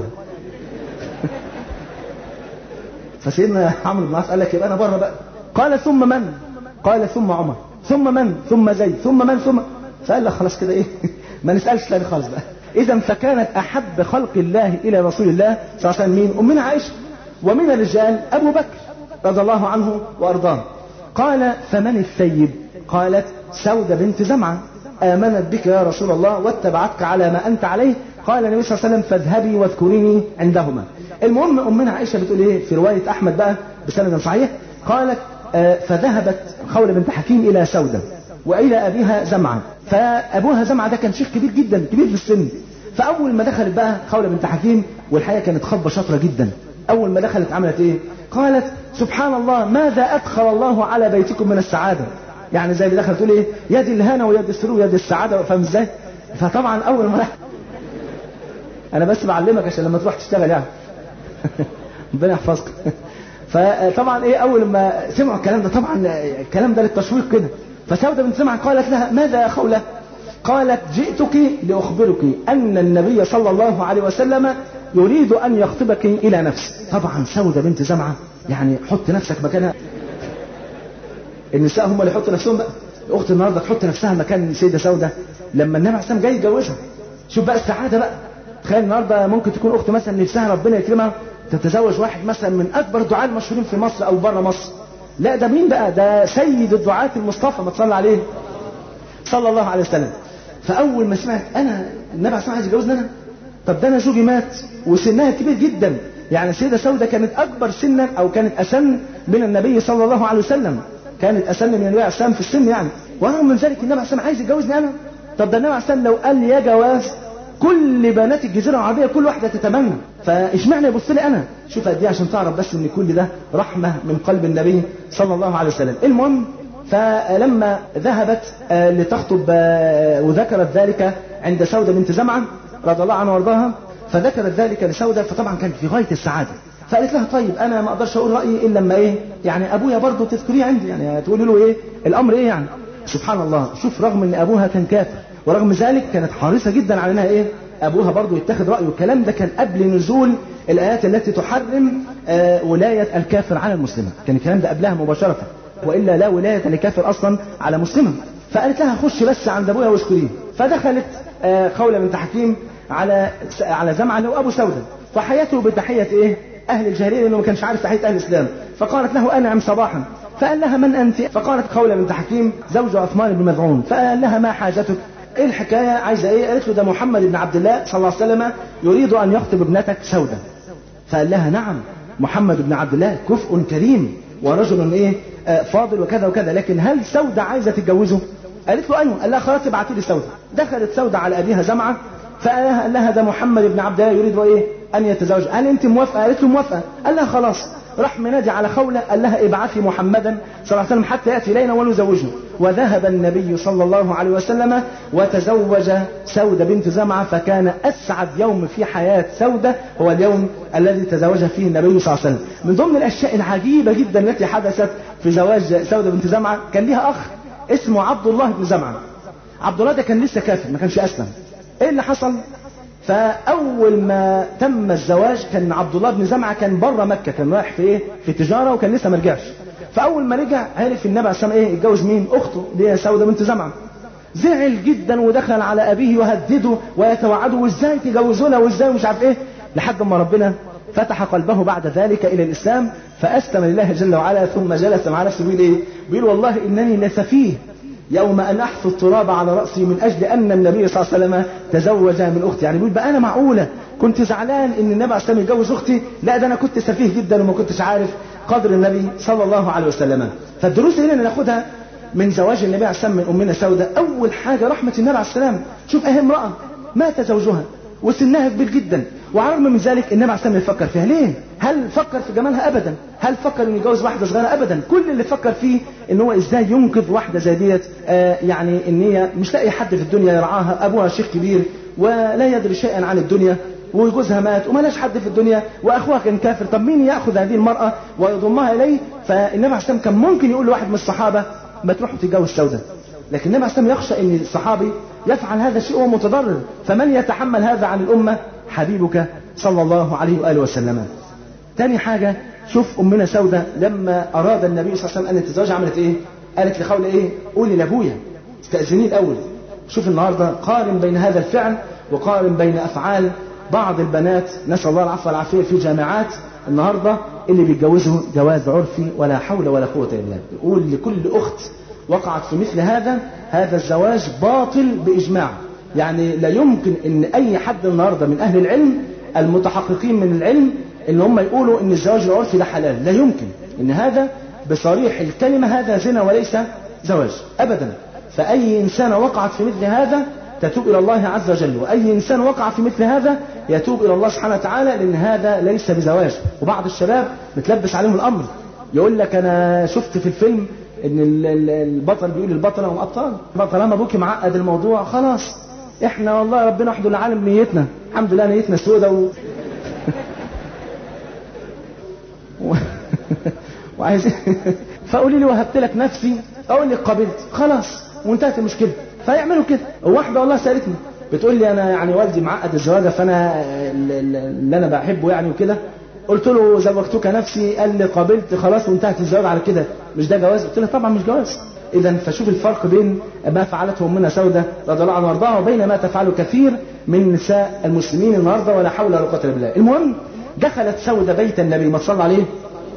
Speaker 2: فسيدنا عمرو بن العاص قال لك يبقى أنا بره بقى. قال ثم من؟ قال ثم عمر، ثم من؟ ثم زيد، ثم من؟ ثم. فقال لك خلاص كده ايه ما نسألش تاني خالص بقى. إذا فكانت أحب خلق الله إلى رسول الله صلى الله عليه وسلم مين؟ أمنا عائشة. ومن الرجال أبو بكر رضي الله عنه وأرضاه. قال فمن الثيب؟ قالت سودة بنت زمعة، آمنت بك يا رسول الله واتبعتك على ما أنت عليه. قال النبي صلى الله عليه وسلم فاذهبي واذكريني عندهما. المهم أمنا عائشة بتقول إيه في رواية أحمد بقى بسند صحيح، قالت فذهبت خولة بنت حكيم إلى سودة وإلى أبيها زمعة. فأبوها زمعة ده كان شيخ كبير جدا، كبير في السن. فأول ما دخلت بقى خولة بنت حكيم، والحقيقة كانت خطبة شاطرة جدا، أول ما دخلت عملت إيه؟ قالت سبحان الله ماذا أدخل الله على بيتكم من السعادة. يعني زي اللي دخلت تقول إيه؟ يد الهنا ويد السرور ويد السعادة، فاهم إزاي؟ فطبعا أول ما أنا بس بعلمك عشان لما تروح تشتغل يعني ربنا يحفظك. فطبعا ايه اول ما سمعوا الكلام ده، طبعا الكلام ده للتشويق كده، فسودة بنت زمعة قالت لها ماذا يا خولة؟ قالت جئتك لأخبرك أن النبي صلى الله عليه وسلم يريد أن يخطبك إلى نفسه. طبعا سودة بنت زمعة يعني حط نفسك مكانها، النساء هم اللي يحطوا نفسهم بقى. الأخت النهارده تحط نفسها مكان سيدة سودة لما النبي عليه السلام جاي يتجوزها. شوف بقى السعادة بقى. تخيل النهارده ممكن تكون أخت مثلا نفسها ربنا يكرمها تتزوج واحد مثلا من أكبر الدعاة المشهورين في مصر أو بره مصر، لا ده مين بقى؟ ده سيد الدعاة المصطفى، ما تصلى عليه صلى الله عليه وسلم. فأول ما سمعت أنا النبي عليه الصلاة والسلام عايز يتجوزني أنا، طب ده أنا زوجي مات وسنها كبير جدا، يعني السيدة سودة كانت أكبر سنا أو كانت أسن من النبي صلى الله عليه وسلم، كانت أسن من النبي عليه الصلاة والسلام في السن يعني، ورغم من ذلك النبي عليه الصلاة والسلام عايز يتجوزني أنا. طب ده النبي عليه الصلاة والسلام لو قال لي يا جواز كل بنات الجزيرة العربية كل واحدة تتمنى، فاشمعنى يبص لي أنا؟ شوف قد إيه عشان تعرف بس إن كل ده رحمة من قلب النبي صلى الله عليه وسلم. المهم فلما ذهبت لتخطب وذكرت ذلك عند سودة بنت زمعة رضي الله عنها وارضاها، فذكرت ذلك لسودة، فطبعا كانت في غاية السعادة، فقالت لها طيب انا ما اقدرش اقول رايي الا لما ايه يعني ابويا برضه تذكريه عندي، يعني تقولي له ايه الامر ايه يعني. سبحان الله، شوف رغم ان ابوها كان كافر ورغم ذلك كانت حريصه جدا على انها ايه ابوها برضه يتخذ رايه. الكلام ده كان قبل نزول الايات التي تحرم ولايه الكافر على المسلمه، كان الكلام ده قبلها مباشره، والا لا ولايه لكافر اصلا على مسلمه. فقالت لها خش بس عند ابويا واشكريه. فدخلت خولة بنت حكيم على زمعة اللي هو ابو سودة، فحياته بتحيه ايه اهل الجاهليه لانه ما كانش عارف تحيه اهل الاسلام. فقالت له انعم صباحا، فقال لها من انت؟ فقالت خولة بنت حكيم زوج عثمان بن مذعون. فقال لها ما حاجتك؟ ايه الحكايه عايزه ايه؟ قالت له ده محمد بن عبد الله صلى الله عليه وسلم يريد ان يخطب ابنتك سودة. فقال لها نعم محمد بن عبد الله كفء كريم ورجل ايه فاضل وكذا وكذا، لكن هل سودة عايزه تتجوزه؟ قالت له ايوه. قال لها خلاص ابعتي لي سودة. دخلت سودة على ابيها زمعة، فقال لها ده محمد بن عبد الله يريد ايه ان يتزوج، هل انت موافقه؟ قالت له موافقه. قال لها خلاص. راح منادي على خولة قال لها ابعثي محمدا صلى الله عليه وسلم حتى ياتي الينا ونزوجه. وذهب النبي صلى الله عليه وسلم وتزوج سودة بنت زمعة، فكان اسعد يوم في حياه سودة هو اليوم الذي تزوج فيه النبي صلى الله عليه وسلم. من ضمن الاشياء العجيبه جدا التي حدثت في زواج سودة بنت زمعة، كان ليها اخ اسمه عبد الله بن زمعة. عبد الله ده كان لسه كافر ما كانش اسلم. ايه اللي حصل؟ فاول ما تم الزواج كان عبد الله بن زمعة كان بره مكة، كان رايح في ايه في تجارة وكان لسه ما رجعش. فاول ما رجع عرف النبي عليه الصلاه والسلام ايه يتجوز مين؟ اخته اللي هي سودة بنت زمعة. زعل جدا ودخل على ابيه وهدده ويتوعده وازاي تجوزونا وازاي مش عارف ايه، لحد ما ربنا فتح قلبه بعد ذلك الى الاسلام فاسلم لله جل وعلا. ثم جلس مع نفسه بيقول ايه؟ بيقول والله انني لسفيه يوم أن أحث التراب على رأسي من أجل أن النبي صلى الله عليه وسلم تزوج من أختي. يعني بيقول بقى أنا معقولة كنت زعلان إن النبي عليه الصلاة والسلام يتجوز أختي؟ لا ده أنا كنت سفيه جدا وما كنتش عارف قدر النبي صلى الله عليه وسلم. فالدروس اللي ناخدها من زواج النبي عليه الصلاة والسلام من أمنا سودة، أول حاجة رحمة النبي عليه السلام. شوف أهي امرأة مات زوجها وسنها كبير جدا، وعلى الرغم من ذلك النبي عليه الصلاة والسلام يفكر فيها. ليه؟ هل فكر في جمالها؟ أبدا. هل فكر إنه يتجوز واحدة صغيرة؟ أبدا. كل اللي فكر فيه إن هو إزاي ينقذ واحدة زي ديت، يعني إن هي مش لاقي حد في الدنيا يرعاها، أبوها شيخ كبير ولا يدري شيئا عن الدنيا، وجوزها مات وما لاش حد في الدنيا، وأخوها كان كافر. طب مين يأخذ هذه المرأة ويضمها إليه؟ فالنبي عليه الصلاة والسلام كان ممكن يقول لواحد من الصحابة ما تروحوا تتجوز سودة، لكن النبي عليه الصلاة والسلام يخشى إن الصحابي يفعل هذا الشيء وهو متضرر، فمن يتحمل هذا عن الأمة؟ حبيبك صلى الله عليه وآله وسلم. تاني حاجة، شوف أمنا سودة لما أراد النبي صلى الله عليه وسلم أن يتزوج عملت إيه؟ قالت لخولة إيه؟ قولي لأبويا استأذنيه الأول. شوف النهاردة قارن بين هذا الفعل وقارن بين أفعال بعض البنات نسأل الله العفو والعافية في جامعات النهاردة اللي بيتجوزوا جواز عرفي ولا حول ولا قوة إلا بالله. يقول لكل أخت وقعت في مثل هذا الزواج باطل بإجماع. يعني لا يمكن ان اي حد النهارده من اهل العلم المتحققين من العلم ان هم يقولوا ان الزواج العرفي ده حلال. لا يمكن ان هذا بصريح الكلمه هذا زنا وليس زواج ابدا. فاي انسان وقعت في مثل هذا تتوب الى الله عز وجل، واي انسان وقع في مثل هذا يتوب الى الله سبحانه وتعالى، لان هذا ليس بزواج. وبعض الشباب متلبس عليهم الامر، يقول لك انا شفت في الفيلم ان البطل بيقول للبطله ومقطعه طالما ابوكي معقد الموضوع خلاص احنا والله ربنا وحده العالم نيتنا الحمد لله نيتنا سودة وعايز فقولي لي وهبت لك نفسي اقول لك قبلت خلاص وانتهت المشكله. فيعملوا كده. واحده والله سالتني بتقول لي انا يعني والدي معقد الزواج فانا اللي انا بحبه يعني وكده، قلت له زوجتك نفسي، قال لي قبلت خلاص وانتهت الزواج على كده، مش ده جواز؟ قلت له طبعا مش جواز. إذا فشوف الفرق بين ما فعلته أمنا سودة رضي الله عنها وارضاها وبين ما تفعله كثير من نساء المسلمين النهارده ولا حول ولا قوة إلا بالله. المهم دخلت سودة بيت النبي ما صلى عليه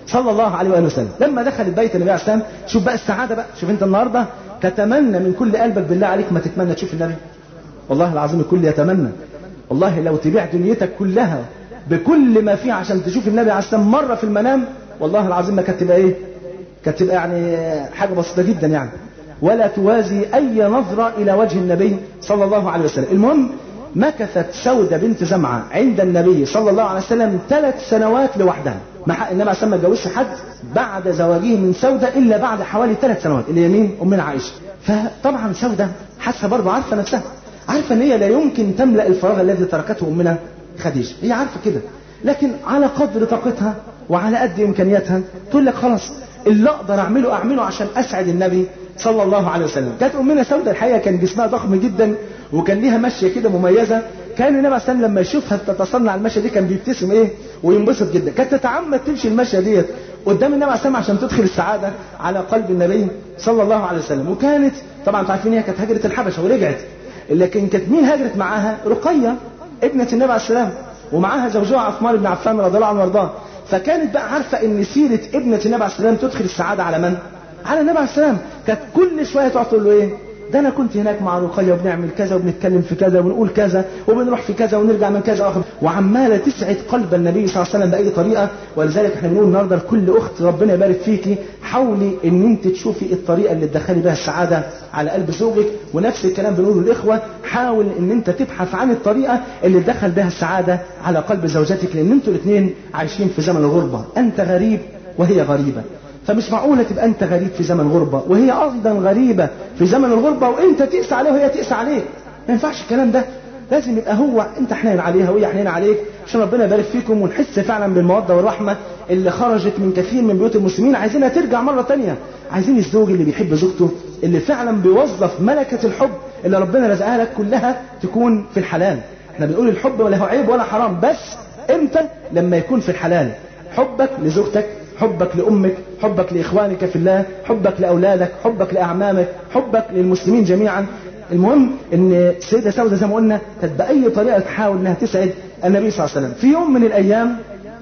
Speaker 2: صلى الله عليه وآله وسلم. لما دخل بيت النبي عليه السلام، شوف بقى السعادة بقى، شوف انت النهاردة تتمنى من كل قلبك بالله عليك ما تتمنى تشوف النبي؟ والله العظيم الكل يتمنى، والله لو تبيع دنيتك كلها بكل ما فيها عشان تشوف النبي عليه السلام مرة في المنام، والله العظيم ما كانت تبقى ايه؟ كانت تبقى يعني حاجة بسيطة جدا يعني، ولا توازي أي نظرة إلى وجه النبي صلى الله عليه وسلم. المهم مكثت سودة بنت زمعة عند النبي صلى الله عليه وسلم 3 سنوات لوحدها. النبي عليه السلام ما اتجوزش حد بعد زواجه من سودة إلا بعد حوالي 3 سنوات، اللي هي مين؟ أمنا عائشة. فطبعا سودة حاسة برضه، عارفة نفسها، عارفة ان هي لا يمكن تملأ الفراغ الذي تركته أمنا خديجة، هي عارفة كده، لكن على قدر طاقتها وعلى قد إمكانياتها تقول لك خلاص اللي أقدر أعمله عشان أسعد النبي صلى الله عليه وسلم. كانت أمنا سودة الحقيقة كان جسمها ضخم جدا وكان ليها مشية كده مميزة، كان النبي عليه السلام لما يشوفها تتصنع المشية دي كان بيبتسم وينبسط جدا. كانت تتعمد تمشي المشية ديت قدام النبي عليه السلام عشان تدخل السعادة على قلب النبي صلى الله عليه وسلم. وكانت طبعا عارفين هي كانت هجرت الحبشة ورجعت، لكن كانت مين هاجرت معاها؟ رقية ابنة النبي عليه السلام، ومعاها زوجها عثمان بن عفان رضي الله عنه وارضاه. فكانت بقى عارفة ان سيرة ابنة النبي عليه السلام تدخل السعادة على من؟ على النبي عليه السلام. كانت كل شوية تقعد تقول له ده انا كنت هناك مع رقية وبنعمل كذا وبنتكلم في كذا ونقول كذا وبنروح في كذا ونرجع من كذا وعمالة تسعد قلب النبي صلى الله عليه وسلم بأي طريقة. ولذلك احنا بنقول النهارده لكل اخت ربنا يبارك فيكي، حاولي ان انت تشوفي الطريقة اللي تدخلي بها السعادة على قلب زوجك، ونفس الكلام بنقوله للاخوة، حاول ان انت تبحث عن الطريقة اللي تدخل بها السعادة على قلب زوجتك، لان انتوا الاثنين عايشين في زمن الغربة، انت غريب وهي غريبة، فمش معقولة تبقى انت غريب في زمن غربة وهي ايضا غريبة في زمن الغربة وانت تقسى عليها وهي تقسى عليك. ما ينفعش الكلام ده، لازم يبقى هو انت حنين عليها وهي حنين عليك، عشان ربنا يبارك فيكم ونحس فعلا بالمودة والرحمة اللي خرجت من كثير من بيوت المسلمين، عايزينها ترجع مرة تانية. عايزين الزوج اللي بيحب زوجته، اللي فعلا بيوظف ملكة الحب اللي ربنا رزقها لك كلها تكون في الحلال. احنا بنقول الحب ولا هو عيب ولا حرام، بس امتى؟ لما يكون في الحلال. حبك لزوجتك، حبك لأمك، حبك لإخوانك في الله، حبك لأولادك، حبك لأعمامك، حبك للمسلمين جميعا. المهم ان السيدة سودة زي ما قلنا كانت بأي طريقة تحاول انها تسعد النبي صلى الله عليه وسلم. في يوم من الأيام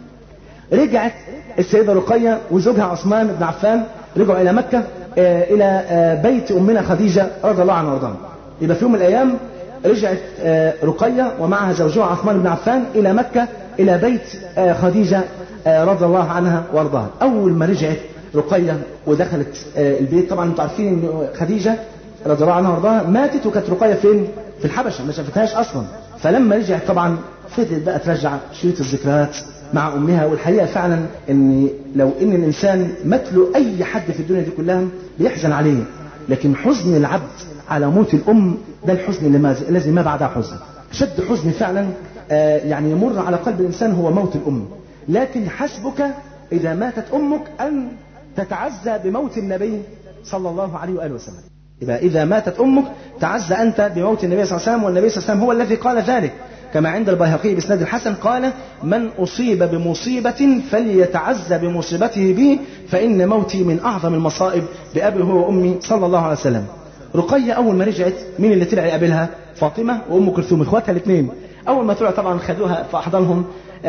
Speaker 2: رجعت السيدة رقية وزوجها عثمان بن عفان، رجعوا إلى مكة إلى بيت أمنا خديجة رضي الله عنها وارضاها. يبقى في يوم من الأيام رجعت رقية ومعها زوجها عثمان بن عفان إلى مكة إلى بيت خديجة رضي الله عنها وارضاها. أول ما رجعت رقية ودخلت البيت، طبعا انتم عارفين ان خديجة رضي الله عنها وارضاها ماتت، وكانت رقية فين؟ في الحبشة، ما شافتهاش أصلا. فلما رجعت طبعا فضلت بقى ترجع شريط الذكريات مع أمها. والحقيقة فعلا ان لو ان الإنسان مثله أي حد في الدنيا دي كلها بيحزن عليه، لكن حزن العبد على موت الأم ده الحزن الذي ما بعدها حزن. شد حزن فعلا يعني يمر على قلب الإنسان هو موت الأم. لكن حسبك إذا ماتت أمك أن تتعزى بموت النبي صلى الله عليه وآله وسلم. إذا ماتت أمك تعزى أنت بموت النبي صلى الله عليه وسلم، والنبي صلى الله عليه وسلم هو الذي قال ذلك، كما عند البيهقي بإسناد الحسن قال: من أصيب بمصيبة فليتعزى بمصيبته بي، فإن موتي من أعظم المصائب بأبي هو وأمي صلى الله عليه وسلم. رقية أول ما رجعت مين اللي طلع يقابلها؟ فاطمة وأم كلثوم، إخواتها الاثنين. أول ما طلعوا طبعا خدوها في أحضانهم،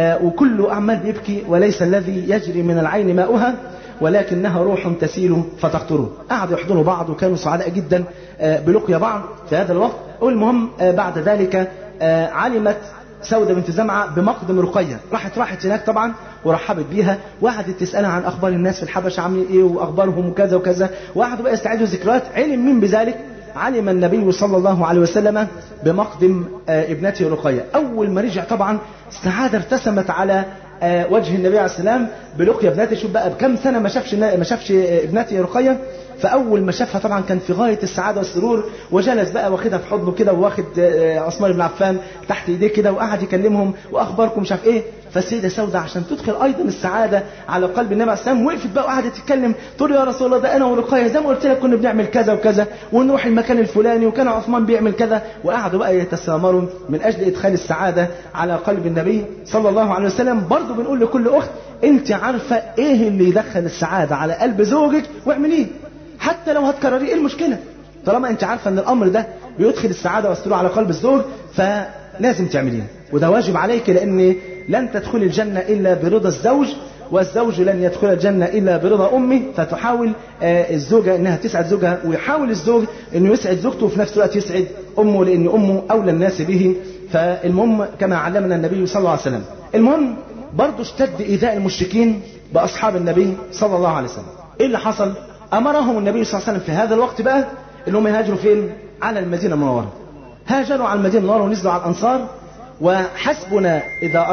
Speaker 2: وكل أعمال بيبكي، وليس الذي يجري من العين ماؤها ولكنها روح تسيل فتقطره. قعدوا يحضنوا بعض وكانوا سعداء جدا بلقيا بعض في هذا الوقت. والمهم بعد ذلك علمت سودة بنت زمعة بمقدم رقية، راحت هناك طبعا ورحبت بيها، وقعدت تسألها عن أخبار الناس في الحبشة عاملين إيه وأخبارهم وكذا وكذا، وقعدوا بقى يستعيدوا ذكريات. علم من بذلك؟ علم النبي صلى الله عليه وسلم بمقدم ابنته رقية. أول ما رجع طبعا السعادة ارتسمت على وجه النبي عليه السلام بلقيا ابنته. شوف بقى بكم سنة ما شافش ابنته رقية، فأول ما شافها طبعا كان في غاية السعادة والسرور، وجلس بقى واخدها في حضنه كده، وواخد عثمان بن عفان تحت ايديه كده، وقعد يكلمهم واخباركم مش عارف ايه. فالسيدة سودة عشان تدخل ايضا السعادة على قلب النبي عليه السلام وقفت بقى وقعدت تتكلم، تقول: يا رسول الله ده انا ورقية زي ما قلت لك كنا بنعمل كذا وكذا ونروح المكان الفلاني وكان عثمان بيعمل كذا. وقعدوا بقى يتسامروا من اجل ادخال السعادة على قلب النبي صلى الله عليه وسلم. برضو بنقول لكل اخت انت عارفة ايه اللي يدخل السعادة على قلب زوجك واعمليه، حتى لو هتكرريه ايه المشكلة؟ طالما انت عارفة ان الامر ده بيدخل السعادة والسرور على قلب الزوج فلازم تعمليه، وده واجب عليك، لان لن تدخل الجنة الا برضا الزوج والزوج لن يدخل الجنة إلا برضا أمه، فتحاول الزوجة أنها تسعد زوجها، ويحاول الزوج أنه يسعد زوجته وفي نفس الوقت يسعد أمه، لأن أمه أولى الناس به. فالمهم كما علمنا النبي صلى الله عليه وسلم. المهم برضو اشتد إيذاء المشركين بأصحاب النبي صلى الله عليه وسلم. إيه اللي حصل؟ أمرهم النبي صلى الله عليه وسلم في هذا الوقت بقى أنهم يهاجروا فين؟ على المدينة المنورة. هاجروا على المدينة المنورة ونزلوا على الأنصار. وحسبنا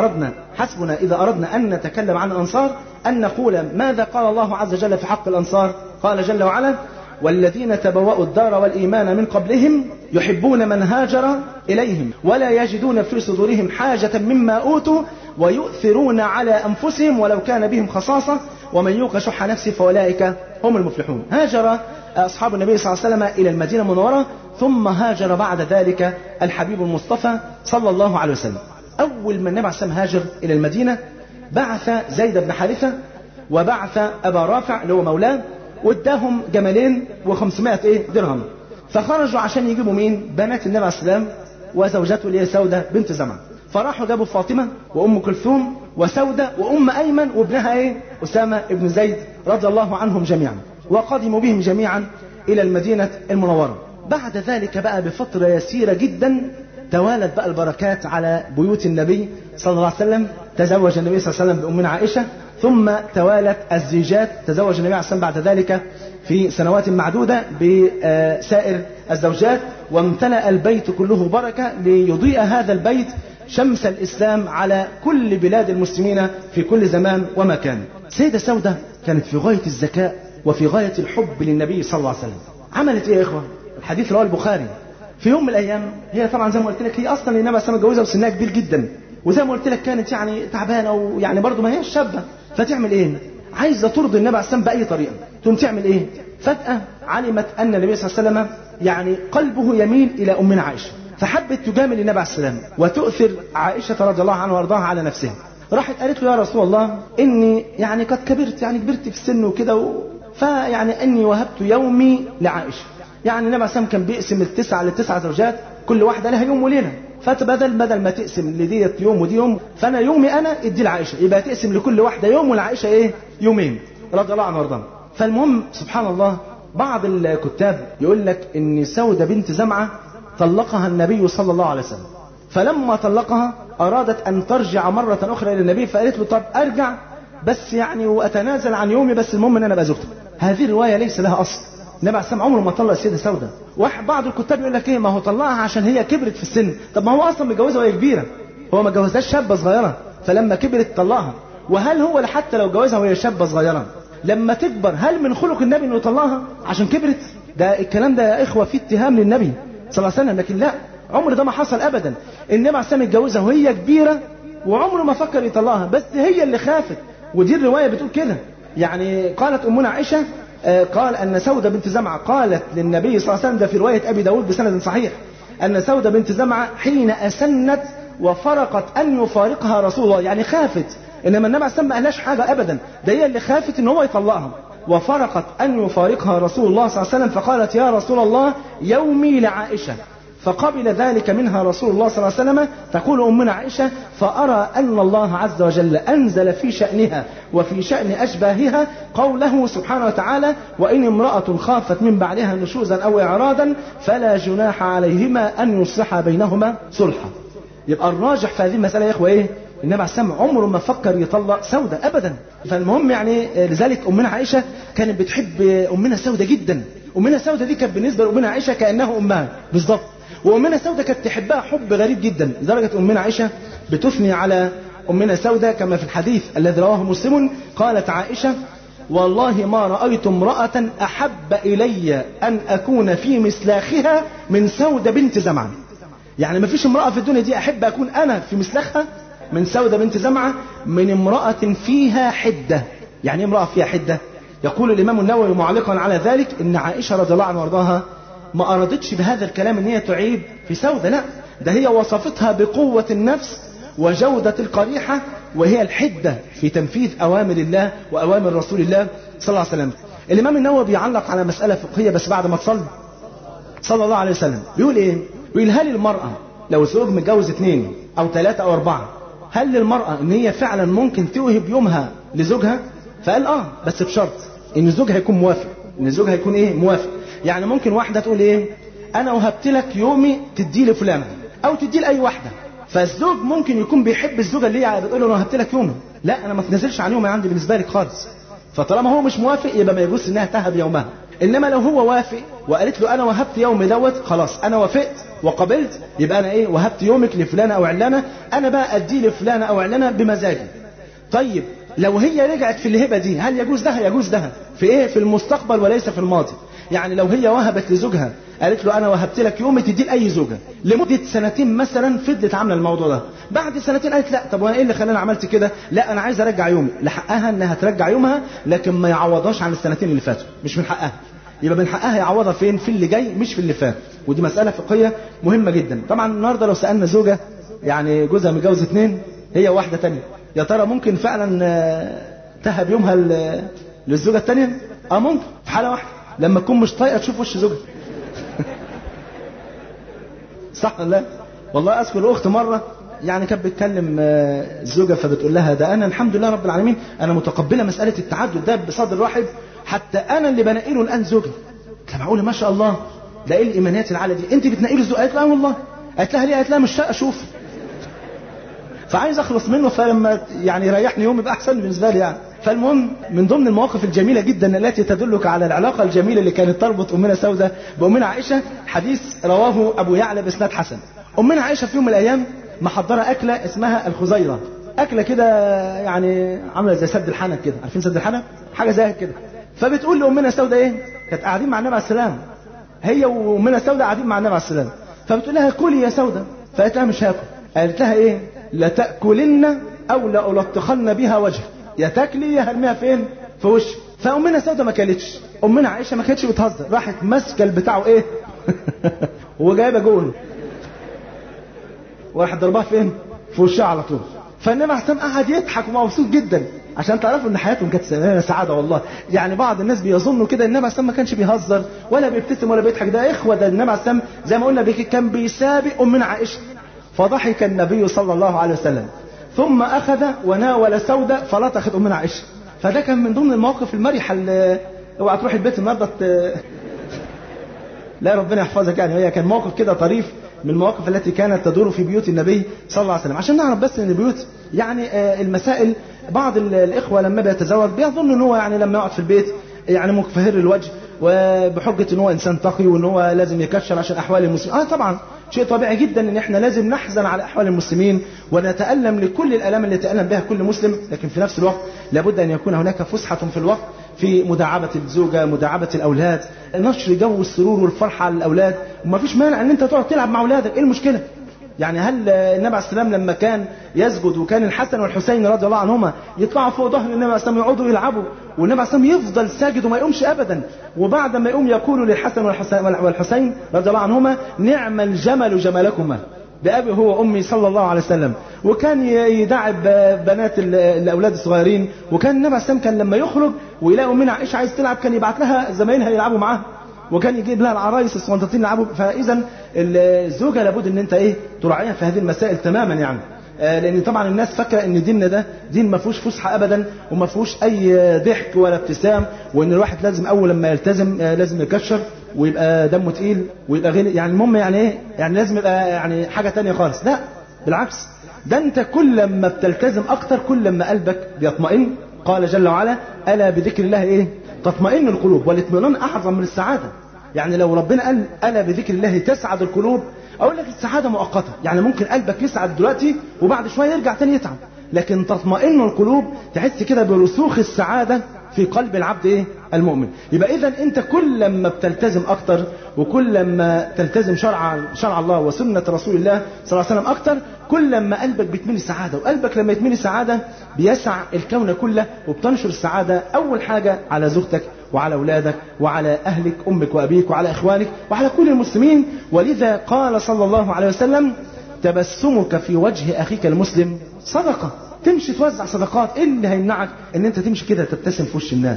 Speaker 2: إذا أردنا أن نتكلم عن الأنصار أن نقول ماذا قال الله عز وجل في حق الأنصار؟ قال جل وعلا: والذين تبوأوا الدار والإيمان من قبلهم يحبون من هاجر إليهم ولا يجدون في صدورهم حاجة مما أوتوا ويؤثرون على أنفسهم ولو كان بهم خصاصة ومن يوق شح نفسه فأولئك هم المفلحون. هاجر أصحاب النبي صلى الله عليه وسلم إلى المدينة المنورة، ثم هاجر بعد ذلك الحبيب المصطفى صلى الله عليه وسلم. أول ما النبي عليه الصلاة والسلام هاجر إلى المدينة بعث زيد بن حارثة وبعث أبا رافع اللي هو مولاه، واداهم جملين و500 درهم، فخرجوا عشان يجيبوا مين؟ بنات النبي عليه السلام وزوجته اللي هي سودة بنت زمعة. فراحوا جابوا فاطمة وأم كلثوم وسودة وأم أيمن وابنها أسامة ابن زيد رضي الله عنهم جميعا، وقدموا بهم جميعا إلى المدينة المنورة. بعد ذلك بقى بفترة يسيرة جدا توالت بقى البركات على بيوت النبي صلى الله عليه وسلم. تزوج النبي صلى الله عليه وسلم بأمنا عائشة، ثم توالت الزيجات. تزوج النبي عليه الصلاة والسلام بعد ذلك في سنوات معدودة بسائر الزوجات، وامتلأ البيت كله بركة ليضيء هذا البيت شمس الإسلام على كل بلاد المسلمين في كل زمان ومكان. سيدة سودة كانت في غاية الذكاء وفي غاية الحب للنبي صلى الله عليه وسلم. عملت إيه يا إخوة؟ الحديث رواه البخاري. في يوم من الأيام هي طبعا زي ما قلت لك هي أصلا النبي صلى الله عليه وسلم جوزها وسنها كبير جدا، وزي ما قلت لك كانت يعني تعبانة ويعني برضه ما هي شابة، فتعمل إيه؟ عايزة ترضي النبي عليه الصلاة والسلام بأي طريقة. تقوم تعمل إيه؟ فجأة علمت أن النبي صلى الله عليه وسلم يعني قلبه يميل إلى أمنا عائشة، فحبت تجامل النبي عليه السلام وتؤثر عائشة رضي الله عنها وارضاها على نفسها. راحت قالت له: يا رسول الله إني يعني قد كبرت، يعني كبرت في السن وكده، فيعني أني وهبت يومي لعائشة. يعني النبي عليه السلام كان بيقسم التسعة ل9 زوجات، كل واحدة لها يوم وليلة، فبدل ما تقسم لديت يوم ودي يوم، فأنا يومي أنا ادي لعائشة، يبقى تقسم لكل واحدة يوم ولعائشة يومين رضي الله عنها وارضاها. فالمهم سبحان الله بعض الكتاب يقول لك إن سودة بنت زمعة طلقها النبي صلى الله عليه وسلم، فلما طلقها أرادت أن ترجع مرة أخرى إلى النبي، فقالت له: طب أرجع بس يعني وأتنازل عن يومي، بس المهم أن أنا أبقى زوجتك. هذه الرواية ليس لها أصل. النبي عليه السلام عمره ما طلق السيدة سودة. بعض الكتاب يقول لك ما هو طلقها عشان هي كبرت في السن. طب ما هو أصلا متجوزها وهي كبيرة، هو ما جوزهاش شابة صغيرة، فلما كبرت طلقها. وهل هو حتى لو جوزها وهي شابة صغيرة لما تكبر هل من خلق النبي انه يطلقها عشان كبرت؟ ده الكلام ده يا إخوة فيه اتهام للنبي صلى الله عليه وسلم. لكن لا، عمر ده ما حصل أبدا. النبي عليه السلام اتجوزها وهي كبيرة وعمره ما فكر يطلقها، بس هي اللي خافت. ودي الرواية بتقول كده. يعني قالت أمنا عائشة قال أن سودة بنت زمعة قالت للنبي صلى الله عليه وسلم، ده في رواية أبي داود بسند صحيح، أن سودة بنت زمعة حين أسنت وفرقت أن يفارقها رسول الله، يعني خافت. إنما النبي عليه السلام ما قالهاش حاجة أبدا، ده هي اللي خافت إن هو يطلقها. وفرقت أن يفارقها رسول الله صلى الله عليه وسلم، فقالت: يا رسول الله يومي لعائشة. فقبل ذلك منها رسول الله صلى الله عليه وسلم. تقول أمنا عائشة: فأرى أن الله عز وجل أنزل في شأنها وفي شأن أشباهها قوله سبحانه وتعالى: وإن امرأة خافت من بعدها نشوزا أو إعراضا فلا جناح عليهما أن يصلحا بينهما صلحا. يبقى الراجح في هذه المسألة يا إخوة النبي عليه السلام عمره ما فكر يطلق سودة أبدا. فالمهم يعني لذلك أمنا عائشة كانت بتحب أمنا سودة جدا. أمنا سودة دي كانت بالنسبة لأمنا عائشة كأنها أمها بالضبط. وأمنا سودة كانت تحبها حب غريب جدا، لدرجة أمنا عائشة بتثني على أمنا سودة كما في الحديث الذي رواه مسلم. قالت عائشة: والله ما رأيت امرأة أحب إلي أن أكون في مسلاخها من سودة بنت زمعة. يعني ما فيش امرأة في الدنيا دي أحب أكون أنا في مسلخها من سودة بنت زمعة من امرأة فيها حدة. يعني امرأة فيها حدة؟ يقول الإمام النووي معلقا على ذلك إن عائشة رضي الله عنها وارضاها ما أرادتش بهذا الكلام إن هي تعيب في سودة، لا، ده هي وصفتها بقوة النفس وجودة القريحة، وهي الحدة في تنفيذ أوامر الله وأوامر رسول الله صلى الله عليه وسلم. الإمام النووي بيعلق على مسألة فقهية بس بعد ما تصل صلى الله عليه وسلم. بيقول إيه؟ بيقول: هل المرأة لو زوج متجوز 2 أو 3 أو 4 هل للمرأة ان هي فعلا ممكن توهب يومها لزوجها؟ فقال بس بشرط ان زوجها يكون موافق، ان زوجها يكون ايه موافق. يعني ممكن واحدة تقول ايه انا وهبت لك يومي تدي لي فلانة او تدي لاي واحدة، فالزوج ممكن يكون بيحب الزوجة اللي هي بتقول له انا وهبت لك يومي، لا انا ما تنزلش عن يومي عندي بالنسبة لك خالص. فطالما هو مش موافق يبقى ما يجوز انها تهب يومها. انما لو هو وافق وقالت له انا وهبت يومي دوت، خلاص انا وافقت وقبلت، يبقى انا ايه وهبت يومك لفلانة او علانة، انا بقى ادي لفلانة او علانة بمزاجي. طيب لو هي رجعت في الهبة دي هل يجوز لها؟ يجوز لها في ايه؟ في المستقبل وليس في الماضي. يعني لو هي وهبت لزوجها قالت له انا وهبت لك يومي تدي لاي زوجة لمدة 2 سنين مثلا، فضلت عامله الموضوع ده، بعد 2 سنين قالت لا طب وانا ايه اللي خلاني عملت كده؟ لا انا عايز ارجع يومي. لحقها انها ترجع يومها، لكن ما يعوضهاش عن 2 سنين اللي فاتوا، مش من حقها. يبقى من حقها يعوضها فين؟ في اللي جاي مش في اللي فات. ودي مسألة فقهية مهمة جدا. طبعا النهارده لو سألنا زوجة يعني جوزها متجوز 2، هي واحدة تانية، يا ترى ممكن فعلا تهب يومها للزوجة التانية؟ ممكن في حالة واحدة، لما تكون مش طايقة تشوف وش زوجها. صح ولا لا؟ والله اذكر الاخت مرة يعني كانت بتكلم الزوجة فبتقول لها ده انا الحمد لله رب العالمين انا متقبلة مسألة التعدد ده بصدر رحب، حتى انا اللي بنقي له الان زوجي. كان معقولة ما شاء الله، ده ايه الايمانيات العالية دي؟ انت بتنقي له زوج؟ قالت لها والله. قالت لها ليه؟ قالت لها مش شاء اشوف، فعايز اخلص منه، فلما يعني يريحني يوم يبقى احسن بالنسبه لي يعني. فالمهم من ضمن المواقف الجميله جدا التي تدلك على العلاقه الجميله اللي كانت تربط امنا سوده بامنا عائشه، حديث رواه ابو يعلى باسناد حسن. امنا عائشه في يوم من الايام محضره اكله اسمها الخزيره، اكله كده يعني عامله زي سد الحنك كده، عارفين سد الحنك؟ حاجه زي كده. فبتقول لامنا سوده ايه، كانت قاعدين مع النبي عليه السلام، هي وامنا سوده قاعدين مع النبي عليه السلام، فبتقول لها كلي يا سوده، فقالت لها مش هاكل. قالت لها ايه؟ لتأكلن او لألطخن بها وجه، يا تاكلي يا هرميها فين؟ في وش. فامنا سوده ما كلتش، امنا عائشه ما كانتش بتهزر، راحت ماسكه البتاعه ايه وجايبه جول وراحت ضربها فين؟ في وشها على طول. فالنبي عليه السلام قعد يضحك ومبسوط جدا، عشان تعرفوا ان حياتهم كانت سعاده والله. يعني بعض الناس بيظنوا كده النبي عليه السلام ما كانش بيهزر ولا بيبتسم ولا بيضحك، ده اخوه، ده النبي عليه السلام زي ما قلنا كان بيسابق امنا عائشه. فضحك النبي صلى الله عليه وسلم ثم اخذ وناول سوده فلطخت امنا عائشه. فده كان من ضمن المواقف المرحه اللي اوعى تروح البيت النهارده لا ربنا يحفظك يعني. هي كان موقف كده طريف من المواقف التي كانت تدور في بيوت النبي صلى الله عليه وسلم. عشان نعرف بس ان البيوت يعني المسائل، بعض الاخوه لما بيتزوج بيظن ان هو يعني لما يقعد في البيت يعني مكفهر الوجه وبحجه ان هو انسان تقي وان هو لازم يكشر عشان احوال المسلمين. طبعا شيء طبيعي جدا ان احنا لازم نحزن على احوال المسلمين ونتألم لكل الالام اللي يتألم بها كل مسلم، لكن في نفس الوقت لابد ان يكون هناك فسحة في الوقت في مداعبة الزوجة، مداعبة الاولاد، نشر جو السرور والفرحة على الاولاد. وما فيش مانع ان انت تقعد تلعب مع اولادك، ايه المشكلة؟ يعني هل النبي عليه السلام لما كان يسجد وكان الحسن والحسين رضي الله عنهما يطلعوا فوق ظهر النبي عليه السلام يقعدوا يلعبوا والنبي عليه السلام يفضل ساجد وما يقومش ابدا، وبعد ما يقوم يقول للحسن والحسين رضي الله عنهما نعم الجمل جملكما بأبي هو أمي صلى الله عليه وسلم. وكان يدعب بنات الأولاد الصغيرين، وكان النبي عليه السلام كان لما يخرج ويلاقي أمنا عائشة عايز تلعب كان يبعت لها زمايلها يلعبوا معاها، وكان يجيب لها العرايس الصغنطتين يلعبوا. فإذا الزوجة لابد ان انت تراعيها في هذه المسائل تماما يعني. لان طبعا الناس فاكره ان ديننا ده دين ما فيهوش فسحه ابدا وما فيهوش اي ضحك ولا ابتسام، وان الواحد لازم اول لما يلتزم لازم يكشر ويبقى دمه تقيل ويبقى غير يعني المهم يعني يعني لازم يبقى يعني حاجه تانية خالص. لا بالعكس، ده انت كل ما بتلتزم اكتر كل ما قلبك بيطمئن. قال جل وعلا الا بذكر الله تطمئن القلوب، والاطمئنان اعظم من السعاده. يعني لو ربنا قال الا بذكر الله تسعد القلوب، اقول لك السعاده مؤقته، يعني ممكن قلبك يسعد دلوقتي وبعد شويه يرجع تاني يتعب، لكن تطمئن القلوب تحس كده برسوخ السعاده في قلب العبد المؤمن. يبقى اذا انت كل ما بتلتزم اكتر وكل ما تلتزم شرع الله وسنه رسول الله صلى الله عليه وسلم اكتر، كل ما قلبك بيتملي سعاده، وقلبك لما يتملي سعاده بيسع الكون كله، وبتنشر السعاده اول حاجه على زوجتك وعلى اولادك وعلى اهلك امك وابيك وعلى اخوانك وعلى كل المسلمين. ولذا قال صلى الله عليه وسلم تبسمك في وجه اخيك المسلم صدقه. تمشي توزع صدقات، ايه اللي هيمنعك ان انت تمشي كده تبتسم في وش الناس؟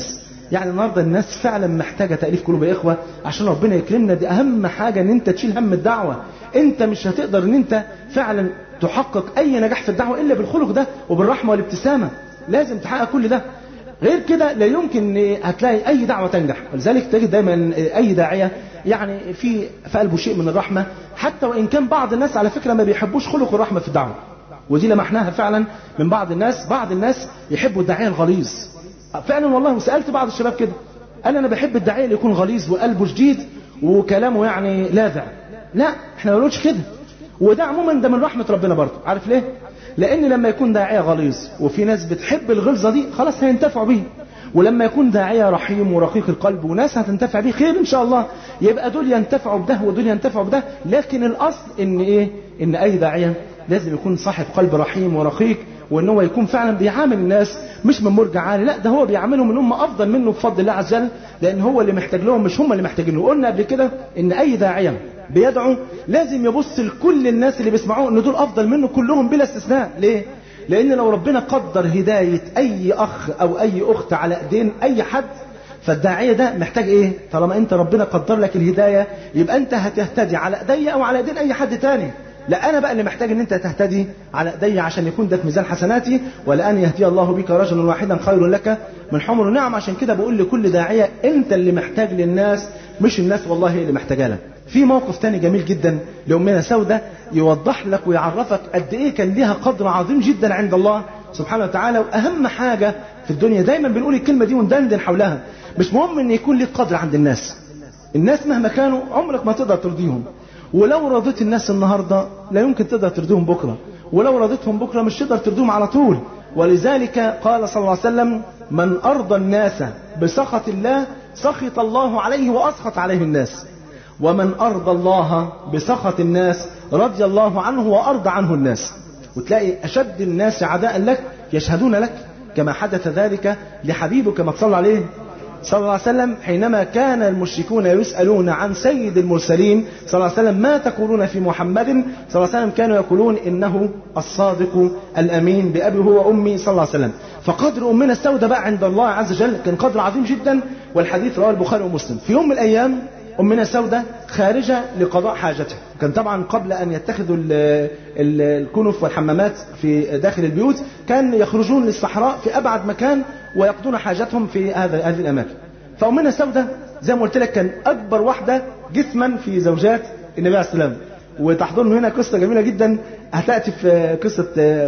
Speaker 2: يعني النهارده الناس فعلا محتاجه تاليف قلوب يا اخوه عشان ربنا يكرمنا. دي اهم حاجه، ان انت تشيل هم الدعوه. انت مش هتقدر ان انت فعلا تحقق اي نجاح في الدعوه الا بالخلق ده وبالرحمه والابتسامه. لازم تحقق كل ده، غير كده لا يمكن هتلاقي اي دعوه تنجح. ولذلك تجد دايما اي داعيه يعني في قلبه شيء من الرحمه، حتى وان كان بعض الناس على فكره ما بيحبوش خلق الرحمه في الدعوه، ودي لمحناها فعلا من بعض الناس. بعض الناس يحبوا الداعيه الغليظ فعلا والله. وسالت بعض الشباب كده، قال انا بحب الداعيه اللي يكون غليظ وقلبه شديد وكلامه يعني لاذع. لا، احنا ما بنقولش كده. وده عموما ده من رحمه ربنا برضه. عارف ليه؟ لان لما يكون داعيه غليظ وفي ناس بتحب الغلظه دي خلاص هينتفعوا بيه، ولما يكون داعيه رحيم ورقيق القلب وناس هتنتفع بيه خير ان شاء الله، يبقى دول ينتفعوا بده ودول ينتفعوا بده. لكن الاصل ان ايه؟ ان اي داعيه لازم يكون صاحب قلب رحيم ورقيق، وان هو يكون فعلا بيعامل الناس مش من مرجع عالي، لا ده هو بيعاملهم ان هم افضل منه بفضل الله عز وجل، لان هو اللي محتاج لهم مش هم اللي محتاجين له. قلنا قبل كده ان اي داعيه بيدعو لازم يبص لكل الناس اللي بيسمعوه ان دول افضل منه كلهم بلا استثناء. ليه؟ لان لو ربنا قدر هدايه اي اخ او اي اخت على ايدين اي حد، فالداعيه ده محتاج ايه؟ طالما انت ربنا قدر لك الهدايه يبقى انت هتهتدي على ايدي او على ايدين اي حد تاني. لا، انا بقى اللي محتاج ان انت تهتدي على ايدي عشان يكون ده في ميزان حسناتي. ولان يهدي الله بك رجلا واحدا خير لك من حمر النعم. عشان كده بقول لكل داعيه انت اللي محتاج للناس مش الناس والله هي اللي محتاجه لك. في موقف تاني جميل جدا لأمنا سودة يوضح لك ويعرفك قد ايه كان ليها قدر عظيم جدا عند الله سبحانه وتعالى. واهم حاجه في الدنيا دايما بنقول الكلمه دي وندندن حولها، مش مهم ان يكون لك قدر عند الناس. الناس مهما كانوا عمرك ما تقدر ترضيهم، ولو رضيت الناس النهارده لا يمكن تقدر ترضيهم بكره، ولو رضيتهم بكره مش تقدر ترضيهم على طول. ولذلك قال صلى الله عليه وسلم: من ارضى الناس بسخط الله سخط الله عليه واسخط عليه الناس، ومن ارضى الله بسخط الناس رضي الله عنه وارضى عنه الناس. وتلاقي اشد الناس عداء لك يشهدون لك، كما حدث ذلك لحبيبك كما صلى عليه صلى الله عليه وسلم حينما كان المشركون يسألون عن سيد المرسلين صلى الله عليه وسلم: ما تقولون في محمد صلى الله عليه وسلم؟ كانوا يقولون إنه الصادق الأمين بأبي هو وأمي صلى الله عليه وسلم. فقدر أمنا السودة بقى عند الله عز وجل كان قدر عظيم جدا. والحديث رواه البخاري ومسلم. في يوم من الأيام أمنا سودة خارجة لقضاء حاجتها. كان طبعا قبل أن يتخذوا الكنف والحمامات في داخل البيوت كان يخرجون للصحراء في أبعد مكان ويقضون حاجتهم في هذه الأماكن. فأمنا سودة زي ما قلت لك كان أكبر واحدة جسما في زوجات النبي عليه السلام. وتحضرنا هنا قصة جميلة جدا هتأتي في قصة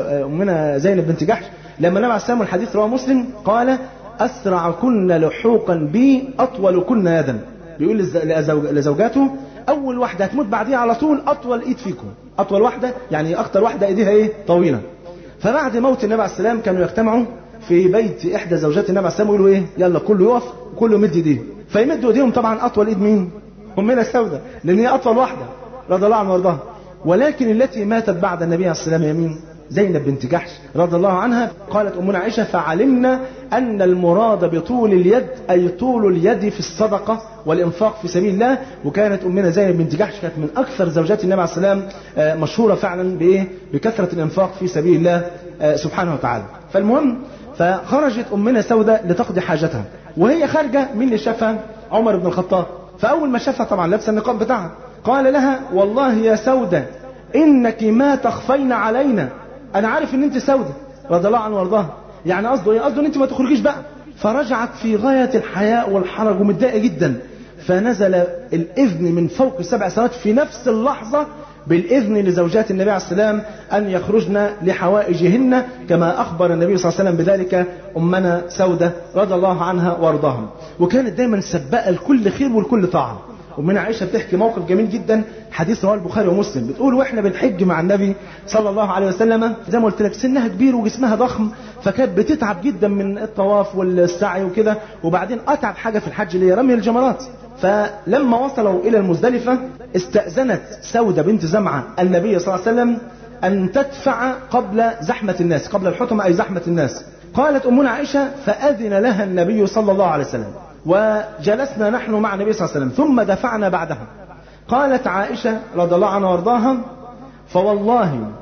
Speaker 2: أمنا زينب بنت جحش لما النبي عليه السلام والحديث رواه مسلم قال: أسرع كن لحوقا بي أطول كن يدا. بيقول لزوجاته: أول واحدة هتموت بعديها على طول أطول إيد فيكم. أطول واحدة يعني أكتر واحدة إيديها إيه؟ طويلة. فبعد موت النبي عليه السلام كانوا يجتمعوا في بيت إحدى زوجات النبي عليه السلام ويقولوا إيه؟ يلا كله يقف وكله يمد إيديه. فيمدوا إيديهم. طبعا أطول إيد مين؟ أمنا السودة، لأن هي أطول واحدة رضي الله عنها وارضاها. ولكن التي ماتت بعد النبي عليه السلام يمين زينب بنت جحش رضي الله عنها. قالت أمنا عائشة: فعلمنا أن المراد بطول اليد أي طول اليد في الصدقة والإنفاق في سبيل الله. وكانت أمنا زينب بنت جحش كانت من أكثر زوجات النبي عليه السلام مشهورة فعلا بكثرة الإنفاق في سبيل الله سبحانه وتعالى. فالمهم فخرجت أمنا سودة لتقضي حاجتها، وهي خارجة من اللي شافها عمر بن الخطاب. فأول ما شافها طبعا لابسة النقاب بتاعها قال لها: والله يا سودة إنك ما تخفين علينا. أنا عارف إن أنت سودة رضي الله عنه وارضاها. يعني قصده إيه؟ قصده إن أنت ما تخرجيش بقى. فرجعت في غاية الحياء والحرج ومتضايقة جدا. فنزل الإذن من فوق 7 سماوات في نفس اللحظة بالإذن لزوجات النبي عليه السلام أن يخرجن لحوائجهن كما أخبر النبي صلى الله عليه وسلم بذلك أمنا سودة رضي الله عنها وارضاها. وكانت دايما سباقة لكل خير ولكل طاعة. ومن عائشة بتحكي موقف جميل جدا حديث رواه البخاري ومسلم. بتقول: واحنا بنحج مع النبي صلى الله عليه وسلم زي ما قلت لك سنها كبير وجسمها ضخم، فكانت بتتعب جدا من الطواف والسعي وكده. وبعدين أتعب حاجة في الحج اللي هي رمي الجمرات. فلما وصلوا إلى المزدلفة استأذنت سودة بنت زمعة النبي صلى الله عليه وسلم أن تدفع قبل زحمة الناس، قبل الحطمة أي زحمة الناس. قالت أمنا عائشة: فأذن لها النبي صلى الله عليه وسلم وجلسنا نحن مع النبي صلى الله عليه وسلم ثم دفعنا بعدها. قالت عائشة رضي الله عنها وارضاها: فوالله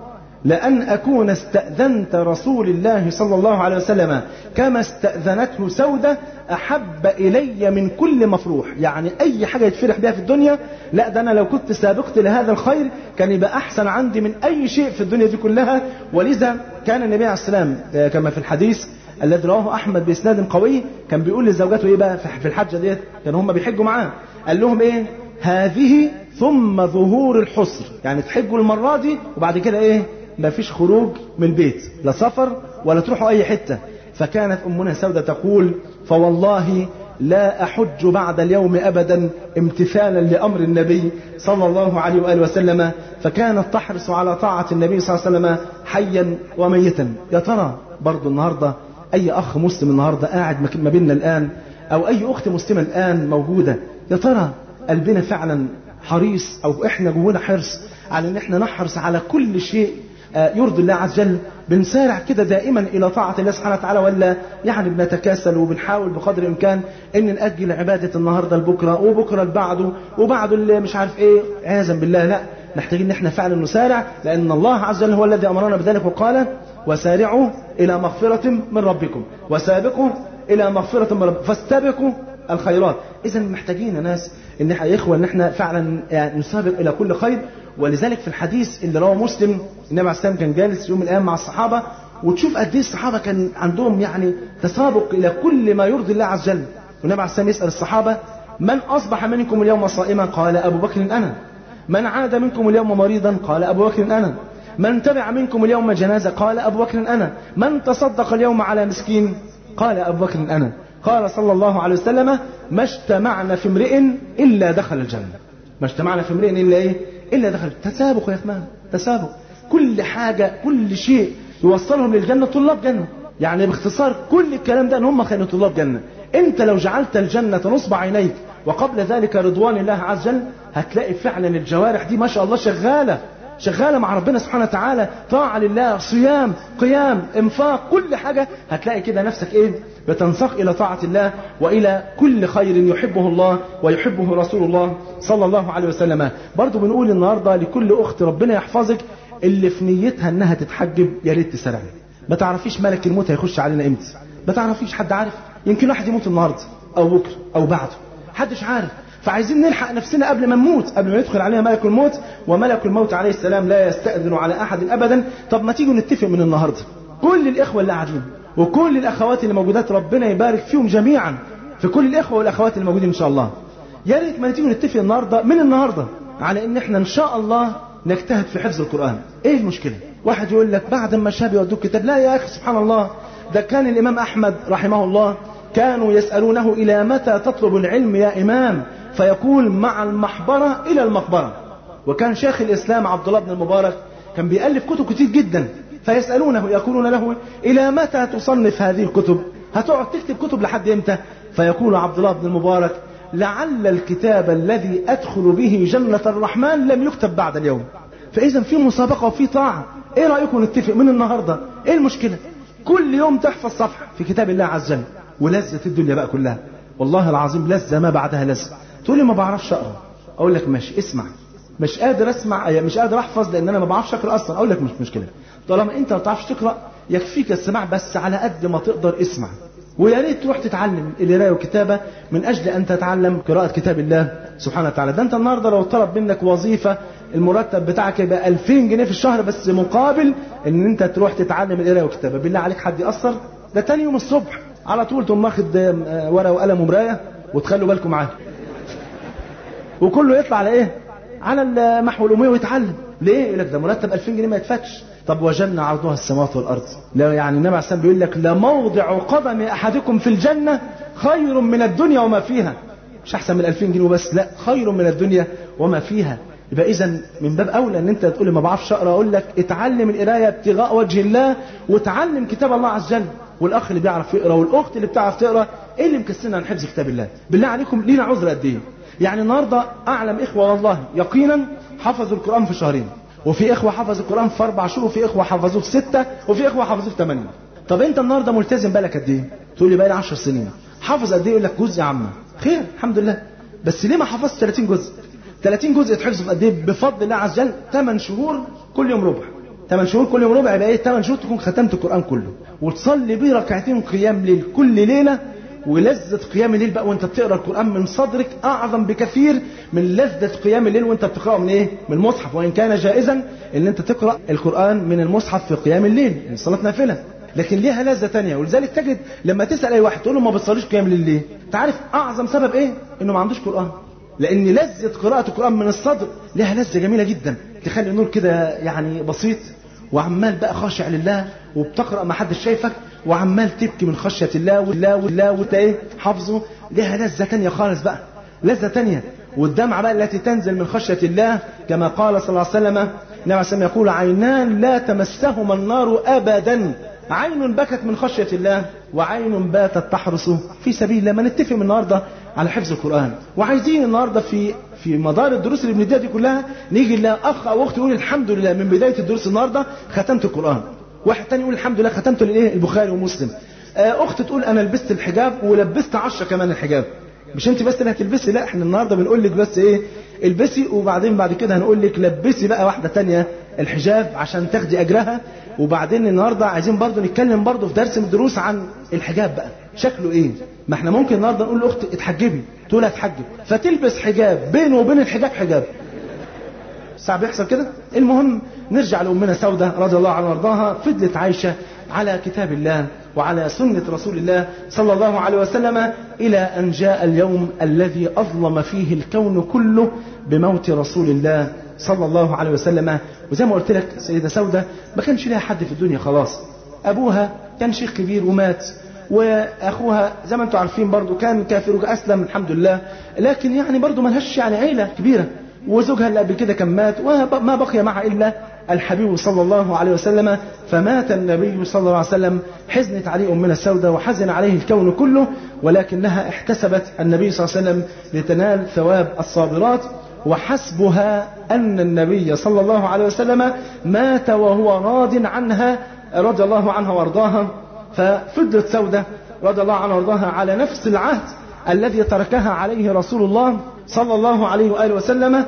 Speaker 2: لأن أكون استأذنت رسول الله صلى الله عليه وسلم كما استأذنته سودة أحب إلي من كل مفروح. يعني أي حاجة يتفرح بها في الدنيا، لا ده أنا لو كنت سابقت لهذا الخير كان يبقى أحسن عندي من أي شيء في الدنيا دي كلها. ولذا كان النبي عليه السلام كما في الحديث الذي رواه أحمد بإسناد قوي كان بيقول لزوجاته إيه بقى في الحجة ديت، كانوا هم بيحجوا معاه، قال لهم إيه؟ هذه ثم ظهور الحسر، يعني تحجوا المرة دي وبعد كده إيه؟ ما فيش خروج من البيت، لا سفر ولا تروحوا أي حتة. فكانت أمنا سودة تقول فوالله لا أحج بعد اليوم أبدا امتثالا لأمر النبي صلى الله عليه وآله وسلم. فكانت تحرص على طاعة النبي صلى الله عليه وسلم حيا وميتا. يا ترى برضو النهاردة أي أخ مسلم النهاردة قاعد ما بيننا الآن، أو أي أخت مسلمة الآن موجودة، يا ترى قلبنا فعلا حريص، أو إحنا جوانا حرص على أن إحنا نحرص على كل شيء يرضي الله عز وجل؟ بنسارع كده دائما إلى طاعة الله سبحانه وتعالى، ولا يعني بنتكاسل وبنحاول بقدر الإمكان إن نأجل عبادة النهاردة لبكرة، وبكرة لبعده، وبعده اللي مش عارف إيه، عياذا بالله. لا، نحتاج إن إحنا فعلا نسارع، لأن الله عز وجل هو الذي أمرنا بذلك وقال وسارعوا إلى مغفرة من ربكم وسابقوا إلى مغفرة من ربكم فاستبقوا الخيرات. إذا محتاجين يا ناس إن إحنا يا إخوة إن إحنا فعلا نسابق إلى كل خير. ولذلك في الحديث اللي رواه مسلم النبي عليه السلام كان جالس يوم من الأيام مع الصحابة، وتشوف قد ايه الصحابة كان عندهم يعني تسابق إلى كل ما يرضي الله عز وجل. والنبي عليه السلام يسأل الصحابة من أصبح منكم اليوم صائما؟ قال أبو بكر أنا. من عاد منكم اليوم مريضا؟ قال أبو بكر أنا. من تبع منكم اليوم جنازة؟ قال أبو بكر أنا. من تصدق اليوم على مسكين؟ قال أبو بكر أنا. قال صلى الله عليه وسلم ما اجتمعنا في امرئ إلا دخل الجنة. ما اجتمعنا في امرئ إلا إيه؟ إلا دخل. تسابق يا إخوان، تسابق. كل حاجة كل شيء يوصلهم للجنة طلاب جنة. يعني باختصار كل الكلام ده ان هم كانوا طلاب جنة. انت لو جعلت الجنة نصب عينيك وقبل ذلك رضوان الله عز وجل، هتلاقي فعلا الجوارح دي ما شاء الله شغالة مع ربنا سبحانه وتعالى، طاعة لله، صيام، قيام، انفاق، كل حاجة هتلاقي كده نفسك ايه؟ بتنساق الى طاعة الله والى كل خير يحبه الله ويحبه رسول الله صلى الله عليه وسلم. برضو بنقول النهاردة لكل اخت ربنا يحفظك اللي في نيتها انها تتحجب، يا ريت تسرعي. ما تعرفيش ملك الموت هيخش علينا امتى، ما تعرفيش، حد عارف؟ يمكن واحد يموت النهارده او بكره او بعده، محدش عارف. فعايزين نلحق نفسنا قبل ما نموت، قبل ما يدخل علينا ملك الموت. وملك الموت عليه السلام لا يستأذن على احد ابدا. طب ما تيجوا نتفق من النهارده كل الاخوه اللي قاعدين وكل الاخوات اللي موجودات، ربنا يبارك فيهم جميعا، في كل الاخوه والاخوات اللي موجودين ان شاء الله. يا ريت ما تيجوا نتفق النهارده من النهارده على ان احنا ان شاء الله نجتهد في حفظ القرآن. ايه المشكلة؟ واحد يقول لك بعد ما الشاب يودوك كتاب. لا يا اخي، سبحان الله، ده كان الامام احمد رحمه الله كانوا يسألونه الى متى تطلب العلم يا امام؟ فيقول مع المحبرة الى المقبرة. وكان شيخ الاسلام عبد الله بن المبارك كان بيألف كتب كتير جدا، فيسألونه يقولون له الى متى تصنف هذه الكتب؟ هتقعد تكتب كتب لحد امتى؟ فيقول عبد الله بن المبارك لعل الكتاب الذي أدخل به جنة الرحمن لم يكتب بعد اليوم. فإذا في مسابقة وفي طاعة. إيه رأيكم نتفق من النهاردة؟ إيه المشكلة؟ كل يوم تحفظ صفحة في كتاب الله عز وجل، ولذة الدنيا بقى كلها، والله العظيم لذة ما بعدها لذة. تقول لي ما بعرفش أقرأ، أقول لك ماشي، اسمع. مش قادر أسمع، مش قادر أحفظ لأن أنا ما بعرفش أقرأ أصلا، أقول لك مش مشكلة، طالما أنت ما بتعرفش تقرأ يكفيك السماع بس، على قد ما تقدر اسمع. ويا ريت تروح تتعلم القراءة والكتابة من أجل أن تتعلم قراءة كتاب الله سبحانه وتعالى. ده أنت النهاردة لو طلب منك وظيفة المرتب بتاعك يبقى 2000 جنيه في الشهر بس، مقابل أن أنت تروح تتعلم القراءة والكتابة. بالله عليك حد يأثر؟ ده تاني يوم الصبح على طول تقوم واخد ورقة وقلم ومراية، وتخلوا بالكم معاه، وكله يطلع على إيه؟ على المحو الأمية ويتعلم. ليه؟ يقول لك ده مرتب 2000 جنيه ما يدفعش. طب وجنة عرضها السماوات والأرض. لا يعني النبي عليه السلام بيقول لك لموضع قدم أحدكم في الجنة خير من الدنيا وما فيها. مش أحسن من 2000 جنيه وبس، لا، خير من الدنيا وما فيها. يبقى إذن من باب أولى أن أنت تقول لي ما بعرفش أقرأ، أقول لك اتعلم القراية ابتغاء وجه الله، وتعلم كتاب الله عز وجل. والأخ اللي بيعرف يقرأ والأخت اللي بتعرف تقرأ، إيه اللي مكسلنا عن حفظ كتاب الله؟ بالله عليكم لينا عذر قد إيه؟ يعني النهاردة أعلم إخوة والله يقينا حفظوا القرآن في شهرين، وفي إخوة حفظوا القرآن في 4 شهور، وفي إخوة حفظوه في 6، وفي إخوة حفظوه في 8. طب أنت النهاردة ملتزم بالك قد إيه؟ تقول لي بقى لي 10 سنين. حافظ قد إيه؟ يقول لك جزء يا عم. خير الحمد لله، بس ليه ما حفظت 30 جزء؟ 30 جزء يتحفظوا في قد إيه؟ بفضل الله عز وجل 8 شهور كل يوم ربع. 8 شهور كل يوم ربع، يبقى ايه 8 شهور تكون ختمت القرآن كله، وتصلي بيه ركعتين قيام ليل كل ليلة. ولذة قيام الليل بقى وانت بتقرأ القرآن من صدرك أعظم بكثير من لذة قيام الليل وانت بتقرأه من ايه؟ من المصحف. وإن كان جائزا ان انت تقرأ القرآن من المصحف في قيام الليل، من صلاة نافلة، لكن ليها لذة تانية. ولذلك تجد لما تسأل اي واحد تقول له ما بتصليش قيام الليل ليه؟ تعرف أعظم سبب ايه؟ انه ما عندوش قرآن. لأن لذة قراءة القرآن من الصدر لها لذة جميلة جدا، تخلي النور كده يعني بسيط، وعمال بقى خاشع لله، وبتقرأ ما حدش شايفك، وعمال تبكي من خشية الله والله وانت ايه حافظه. لها لذة تانية خالص بقى، لذة تانية. والدمعة بقى التي تنزل من خشية الله كما قال صلى الله عليه وسلم، النبي عليه الصلاة يقول عينان لا تمسهما النار أبدا، عين بكت من خشية الله وعين باتت تحرس في سبيل الله. ما نتفق من النهارده على حفظ القرآن، وعايزين النهارده في مدار الدروس اللي بنديها دي كلها نيجي نلاقي اخ او اخت يقول الحمد لله من بداية الدروس النهارده ختمت القرآن، واحد تاني يقول الحمد لله ختمت الايه البخاري ومسلم، اخت تقول انا لبست الحجاب ولبست 10 كمان الحجاب. مش انت بس اللي هتلبسي، لا احنا النهارده بنقول لك بس ايه البسي، وبعدين بعد كده هنقول لك لبسي بقى واحده تانية الحجاب عشان تاخدي اجرها. وبعدين النهارده عايزين برضو نتكلم برضو في درس من الدروس عن الحجاب بقى شكله ايه. ما احنا ممكن النهارده نقول لاخت اتحجبي تقول هتحجب فتلبس حجاب بينه وبين الحجاب حجاب، ساعة بيحصل كده. المهم نرجع لأمنا سودة رضي الله عنها وارضاها، فضلت عايشة على كتاب الله وعلى سنة رسول الله صلى الله عليه وسلم إلى أن جاء اليوم الذي أظلم فيه الكون كله بموت رسول الله صلى الله عليه وسلم. وزي ما قلت لك سيدة سودة ما كانش لها حد في الدنيا خلاص، أبوها كان شيخ كبير ومات، وأخوها زي ما أنتم عارفين برضو كان كافر وأسلم الحمد لله، لكن يعني برضو ملهاش يعني عيلة كبيرة، وزوجها اللي قبل كده كان مات، وما بقي معها إلا الحبيب صلى الله عليه وسلم. فمات النبي صلى الله عليه وسلم، حزنت عليه أمنا السودة وحزن عليه الكون كله، ولكنها احتسبت النبي صلى الله عليه وسلم لتنال ثواب الصابرات. وحسبها أن النبي صلى الله عليه وسلم مات وهو راض عنها رضي الله عنها وارضاها. ففضلت سودة رضي الله عنها وارضاها على نفس العهد الذي تركها عليه رسول الله صلى الله عليه وآله وسلم،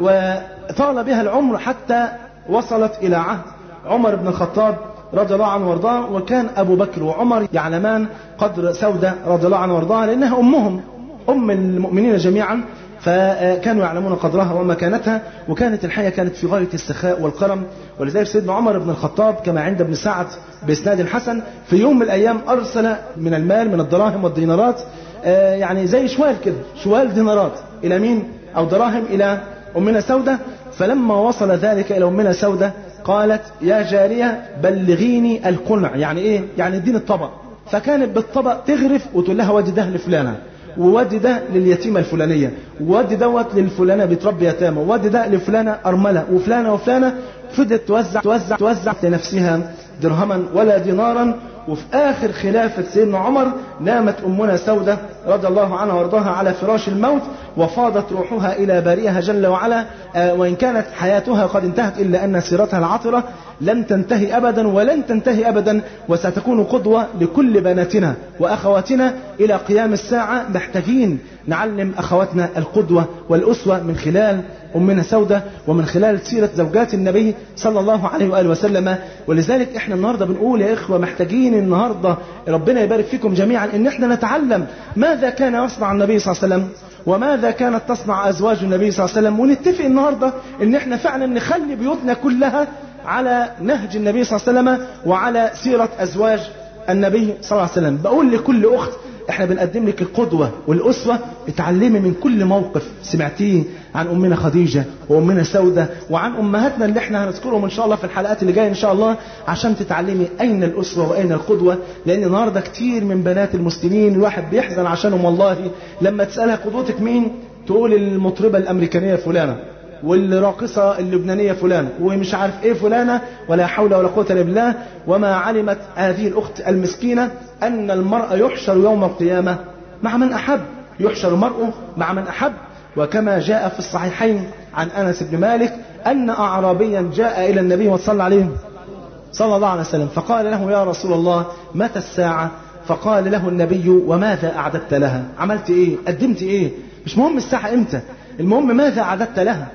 Speaker 2: وطال بها العمر حتى وصلت إلى عهد عمر بن الخطاب رضي الله عنه وارضاه. وكان أبو بكر وعمر يعلمان قدر سودة رضي الله عنه وارضاها لأنها أمهم، أم المؤمنين جميعا، فكانوا يعلمون قدرها ومكانتها، وكانت الحياة كانت في غاية السخاء والكرم. ولذلك سيدنا عمر بن الخطاب كما عند ابن سعد بإسناد حسن في يوم من الأيام أرسل من المال من الدراهم والدينارات يعني زي شوال كده، شوال دينارات إلى مين أو دراهم إلى أمنا سودة. فلما وصل ذلك إلى أمنا سودة قالت يا جارية بلغيني القنع، يعني إيه؟ يعني اديني الطبق. فكانت بالطبق تغرف وتقول لها ودي ده لفلانة، وودي ده لليتيمة الفلانية، وودي دوت للفلانة بتربي يتامى، وودي ده لفلانة أرملة، وفلانة وفلانة. فضلت توزع لنفسها درهما ولا دينارا. وفي آخر خلافة سيدنا عمر نامت أمنا سودة رضي الله عنها وارضاها على فراش الموت، وفاضت روحها إلى بارئها جل وعلا. وإن كانت حياتها قد انتهت إلا أن سيرتها العطرة لن تنتهي أبدا ولن تنتهي أبدا، وستكون قدوة لكل بناتنا وأخواتنا إلى قيام الساعة. محتاجين نعلم أخواتنا القدوة والأسوة من خلال أمنا سودة ومن خلال سيرة زوجات النبي صلى الله عليه وآله وسلم. ولذلك احنا النهاردة بنقول يا إخوة محتاجين النهاردة ربنا يبارك فيكم جميعا ان احنا نتعلم ماذا كان يصنع النبي صلى الله عليه وسلم وماذا كانت تصنع أزواج النبي صلى الله عليه وسلم، ونتفق النهاردة ان احنا فعلا نخلي بيوتنا كلها على نهج النبي صلى الله عليه وسلم وعلى سيرة أزواج النبي صلى الله عليه وسلم. بقول لكل أخت احنا بنقدم لك القدوة والأسوة، اتعلمي من كل موقف سمعتيه عن أمنا خديجة وأمنا سودة وعن أمهاتنا اللي احنا هنذكرهم إن شاء الله في الحلقات اللي جاية إن شاء الله، عشان تتعلمي أين الأسوة وأين القدوة. لأن النهاردة كتير من بنات المسلمين الواحد بيحزن عشانهم والله، لما تسألها قدوتك مين تقول المطربة الأمريكانية فلانة، والراقصة اللبنانية فلانة، ومش عارف ايه فلانة، ولا حول ولا قوة الا بالله. وما علمت هذه الأخت المسكينة أن المرء يحشر يوم القيامة مع من أحب، يحشر المرء مع من أحب. وكما جاء في الصحيحين عن أنس بن مالك أن أعرابيا جاء إلى النبي وصلى عليه صلى الله عليه وسلم فقال له يا رسول الله متى الساعة؟ فقال له النبي وماذا أعددت لها؟ عملت ايه؟ قدمت ايه؟ مش مهم الساعة امتى، المهم ماذا أعددت لها.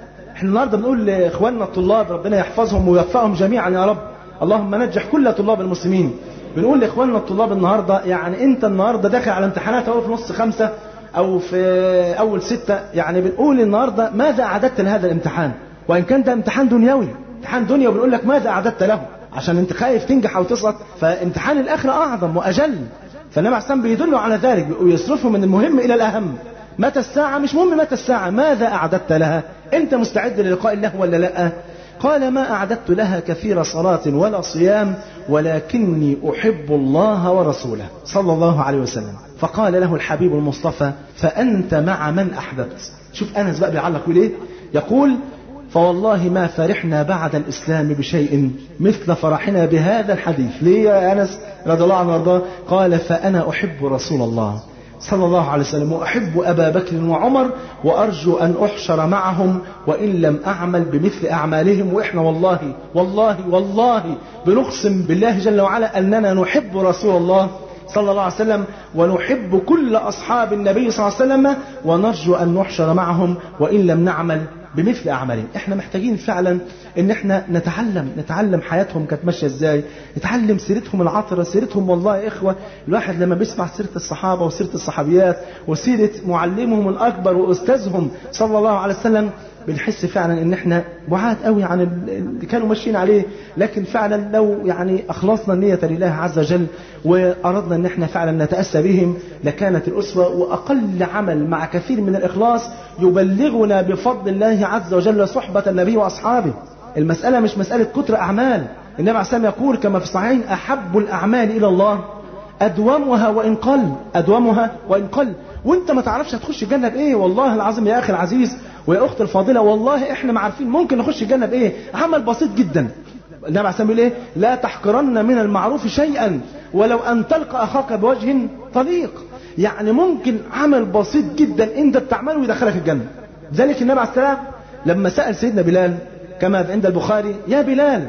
Speaker 2: احنا النهارده بنقول لاخواننا الطلاب ربنا يحفظهم ويوفقهم جميعا يا رب، اللهم نجح كل طلاب المسلمين. بنقول لاخواننا الطلاب النهارده يعني انت النهارده داخل على امتحانات اهو في نص 5 او في اول 6، يعني بنقول النهارده ماذا اعددت لهذا الامتحان؟ وان كان ده امتحان دنيوي، امتحان دنيا، وبنقول لك ماذا اعددت له عشان انت خايف تنجح او تسقط، فامتحان الاخره اعظم واجل. فالنبي عليه الصلاه والسلام بيدلوا على ذلك ويصرفوا من المهم الى الاهم. متى الساعه؟ مش مهم متى الساعه، ماذا اعددت لها؟ انت مستعد للقاء الله ولا لا؟ قال ما أعددت لها كثير صلاة ولا صيام ولكني أحب الله ورسوله صلى الله عليه وسلم. فقال له الحبيب المصطفى فأنت مع من أحببت. شوف أنس بقى بيعلق ليه، يقول فوالله ما فرحنا بعد الإسلام بشيء مثل فرحنا بهذا الحديث. ليه يا أنس رضي الله عنه وارضاه؟ قال فأنا أحب رسول الله صلى الله عليه وسلم وأحب أبا بكر وعمر وأرجو أن أحشر معهم وإن لم أعمل بمثل أعمالهم. وإحنا والله والله والله بنقسم بالله جل وعلا أننا نحب رسول الله صلى الله عليه وسلم ونحب كل أصحاب النبي صلى الله عليه وسلم ونرجو أن نحشر معهم وإن لم نعمل بمثل أعمالهم. احنا محتاجين فعلا ان احنا نتعلم حياتهم كانت ماشيه ازاي، نتعلم سيرتهم العطره، سيرتهم والله يا اخوه الواحد لما بيسمع سيره الصحابه وسيره الصحابيات وسيره معلمهم الاكبر واستاذهم صلى الله عليه وسلم بنحس فعلا ان احنا بعاد قوي عن اللي كانوا ماشيين عليه. لكن فعلا لو يعني اخلصنا النيه لله عز وجل واردنا ان احنا فعلا نتاسى بهم لكانت الاسوه. واقل عمل مع كثير من الاخلاص يبلغنا بفضل الله عز وجل صحبه النبي واصحابه. المساله مش مساله كتر اعمال. النبي عليه الصلاه والسلام يقول كما في الصحيحين احب الاعمال الى الله ادومها وان قل، ادومها وان قل. وانت ما تعرفش هتخش الجنه بايه. والله العظيم يا اخي العزيز ويا اخت الفاضله والله احنا ما عارفين ممكن نخش الجنه بايه. عمل بسيط جدا. النبي عليه الصلاه والسلام ايه؟ لا تحقرن من المعروف شيئا ولو ان تلقى اخاك بوجه طليق. يعني ممكن عمل بسيط جدا انت بتعمله ويدخلك الجنه. ذلك النبي عليه الصلاه والسلام لما سال سيدنا بلال كما عند البخاري يا بلال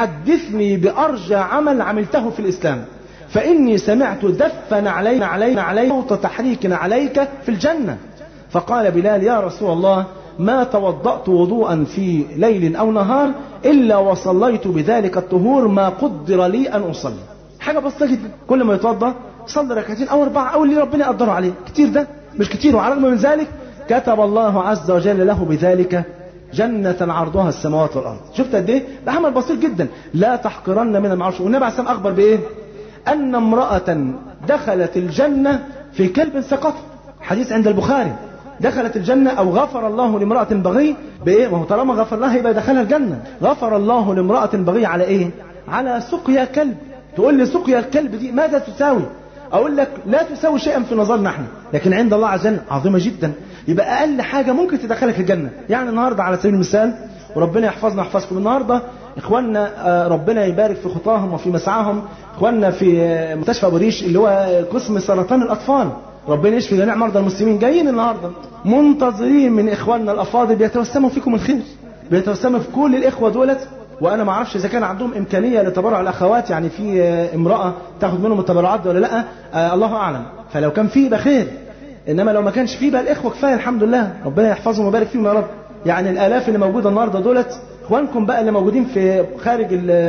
Speaker 2: حدثني بارجى عمل عملته في الاسلام فاني سمعت دفن علي صوت تحريك عليك في الجنه. فقال بلال يا رسول الله ما توضأت وضوءا في ليل أو نهار إلا وصليت بذلك الطهور ما قدر لي أن أصلي. حاجة بسيطة جدا، كل ما يتوضأ صلي ركعتين أو 4 أو اللي ربنا يقدره عليه. كتير ده مش كتير، وعلى الرغم من ذلك كتب الله عز وجل له بذلك جنة عرضها السماوات والأرض. شفت قد إيه؟ ده عمل بسيط جدا. لا تحقرن من المعروف. والنبي عليه الصلاة والسلام أخبر بإيه؟ أن امرأة دخلت الجنة في كلب سقط. حديث عند البخاري. دخلت الجنة أو غفر الله لامرأة بغي بإيه؟ وهو طالما غفر لها يبقى دخلها الجنة. غفر الله لامرأة بغي على إيه؟ على سقيا كلب. تقول لي سقيا الكلب دي ماذا تساوي؟ أقول لك لا تساوي شيئا في نظرنا احنا، لكن عند الله عز وجل عظيمة جدا. يبقى أقل حاجة ممكن تدخلك الجنة. يعني النهاردة على سبيل المثال وربنا يحفظنا ويحفظكم النهاردة إخواننا ربنا يبارك في خطاهم وفي مسعاهم، إخواننا في مستشفى أبو ريش اللي هو قسم سرطان الأطفال، ربنا يشفي جميع مرضى المسلمين، جايين النهارده منتظرين من اخواننا الافاضل بيتوسموا فيكم الخير، بيتوسموا في كل الاخوه دولت. وانا ما اعرفش اذا كان عندهم امكانيه لتبرع الاخوات، يعني في امراه تاخد منهم التبرعات ولا لا، الله اعلم. فلو كان فيه يبقى خير، انما لو ما كانش فيه بقى الاخوه كفايه الحمد لله، ربنا يحفظهم ويبارك فيهم يا رب. يعني الالاف اللي موجوده النهارده دولت اخوانكم بقى اللي موجودين في خارج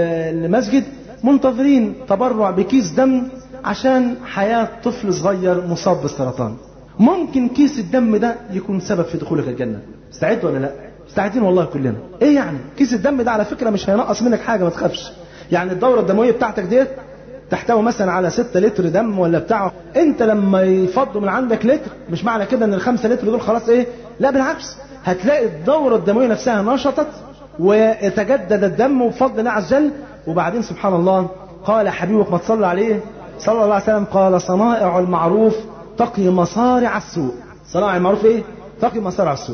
Speaker 2: المسجد منتظرين تبرع بكيس دم عشان حياة طفل صغير مصاب بالسرطان. ممكن كيس الدم ده يكون سبب في دخولك الجنة. استعد ولا لا؟ مستعدين والله كلنا. ايه يعني كيس الدم ده على فكرة مش هينقص منك حاجة، ما تخافش. يعني الدورة الدموية بتاعتك ديت تحتوي مثلا على 6 لتر دم ولا بتاعه، انت لما يفضوا من عندك لتر مش معنى كده ان ال5 لتر دول خلاص ايه، لا بالعكس، هتلاقي الدورة الدموية نفسها نشطت وتجدد الدم بفضل الله عز وجل. وبعدين سبحان الله قال حبيبك ما تصلى عليه صلى الله عليه وسلم قال صنائع المعروف تقي مصارع السوء. صنائع المعروف ايه؟ تقي مصارع السوء.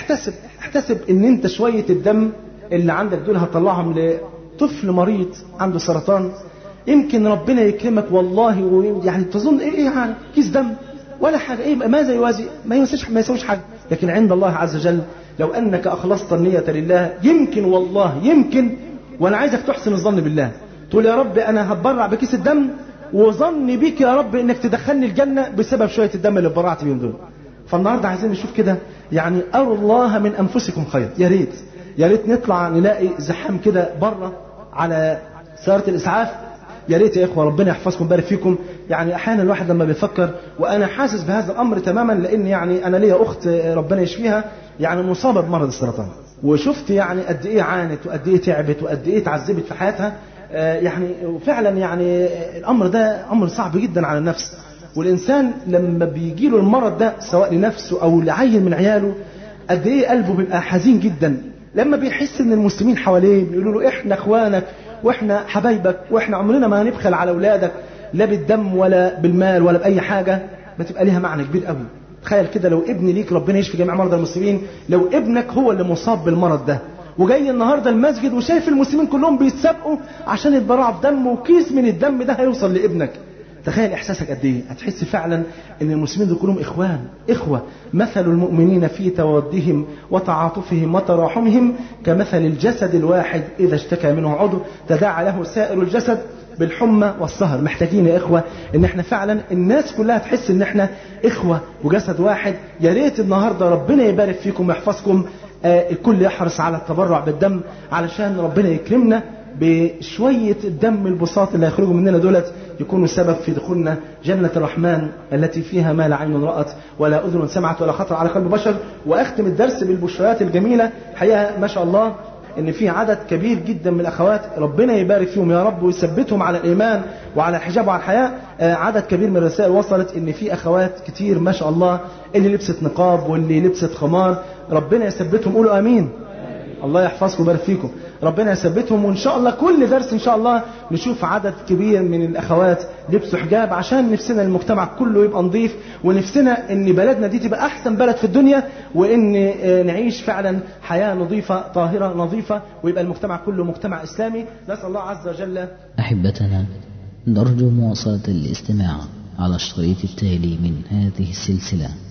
Speaker 2: احتسب ان انت شوية الدم اللي عندك دول هتطلعهم لطفل مريض عنده سرطان، يمكن ربنا يكرمك والله. ويعني تظن ايه يعني كيس دم ولا حاجة، ايه ماذا يوازي؟ ما يسويش حاجة. لكن عند الله عز وجل لو انك اخلصت النية لله يمكن والله يمكن، وانا عايزك تحسن الظن بالله، تقول يا رب انا هتبرع بكيس الدم وظني بيك يا رب انك تدخلني الجنة بسبب شوية الدم اللي اتبرعت بيهم دول. فالنهاردة عايزين نشوف كده، يعني أروا الله من أنفسكم خير. يا ريت يا ريت نطلع نلاقي زحام كده بره على سيارة الإسعاف. يا ريت يا إخوة ربنا يحفظكم ويبارك فيكم. يعني أحيانا الواحد لما بيفكر، وأنا حاسس بهذا الأمر تماما، لأن يعني أنا ليا أخت ربنا يشفيها يعني مصابة بمرض السرطان، وشفت يعني قد إيه عانت وقد إيه تعبت وقد إيه تعذبت في حياتها. يعني وفعلا يعني الأمر ده أمر صعب جدا على النفس. والإنسان لما بيجيله المرض ده سواء لنفسه أو لعيل من عياله، قد إيه قلبه بيبقى حزين جدا لما بيحس إن المسلمين حواليه بيقولوا له إحنا إخوانك وإحنا حبايبك وإحنا عمرنا ما هنبخل على أولادك لا بالدم ولا بالمال ولا بأي حاجة. بتبقى ليها معنى كبير قوي. تخيل كده لو ابن ليك، ربنا يشفي جميع مرضى المسلمين، لو ابنك هو اللي مصاب بالمرض ده وجاي النهارده المسجد وشايف المسلمين كلهم بيتسابقوا عشان يتبرعوا بدم، وكيس من الدم ده هيوصل لابنك، تخيل احساسك قد ايه. هتحس فعلا ان المسلمين دول كلهم اخوه. مثل المؤمنين في تودهم وتعاطفهم وتراحمهم كمثل الجسد الواحد اذا اشتكى منه عضو تداعى له سائر الجسد بالحمى والسهر. محتاجين يا اخوه ان احنا فعلا الناس كلها تحس ان احنا اخوه وجسد واحد. يا ريت النهارده ربنا يبارك فيكم ويحفظكم الكل يحرص على التبرع بالدم علشان ربنا يكرمنا بشوية الدم البساط اللي هيخرجوا مننا دولت يكونوا سبب في دخولنا جنة الرحمن التي فيها ما لا عين رأت ولا أذن سمعت ولا خطر على قلب بشر. وأختم الدرس بالبشرات الجميلة. حقيقة ما شاء الله إن في عدد كبير جدا من الأخوات ربنا يبارك فيهم يا رب ويثبتهم على الإيمان وعلى الحجاب وعلى الحياة. عدد كبير من الرسائل وصلت إن في أخوات كتير ما شاء الله اللي لبست نقاب واللي لبست خمار. ربنا يثبتهم، قولوا آمين. الله يحفظكم ويبارك فيكم. ربنا يثبتهم. وإن شاء الله كل درس إن شاء الله نشوف عدد كبير من الأخوات لبسوا حجاب عشان نفسنا المجتمع كله يبقى نظيف، ونفسنا إن بلدنا دي تبقى أحسن بلد في الدنيا، وإن نعيش فعلا حياة نظيفة طاهرة نظيفة، ويبقى المجتمع كله مجتمع إسلامي. نسأل الله عز وجل.
Speaker 1: أحبتنا، نرجو مواصلة الاستماع على الشريط التالي من هذه السلسلة.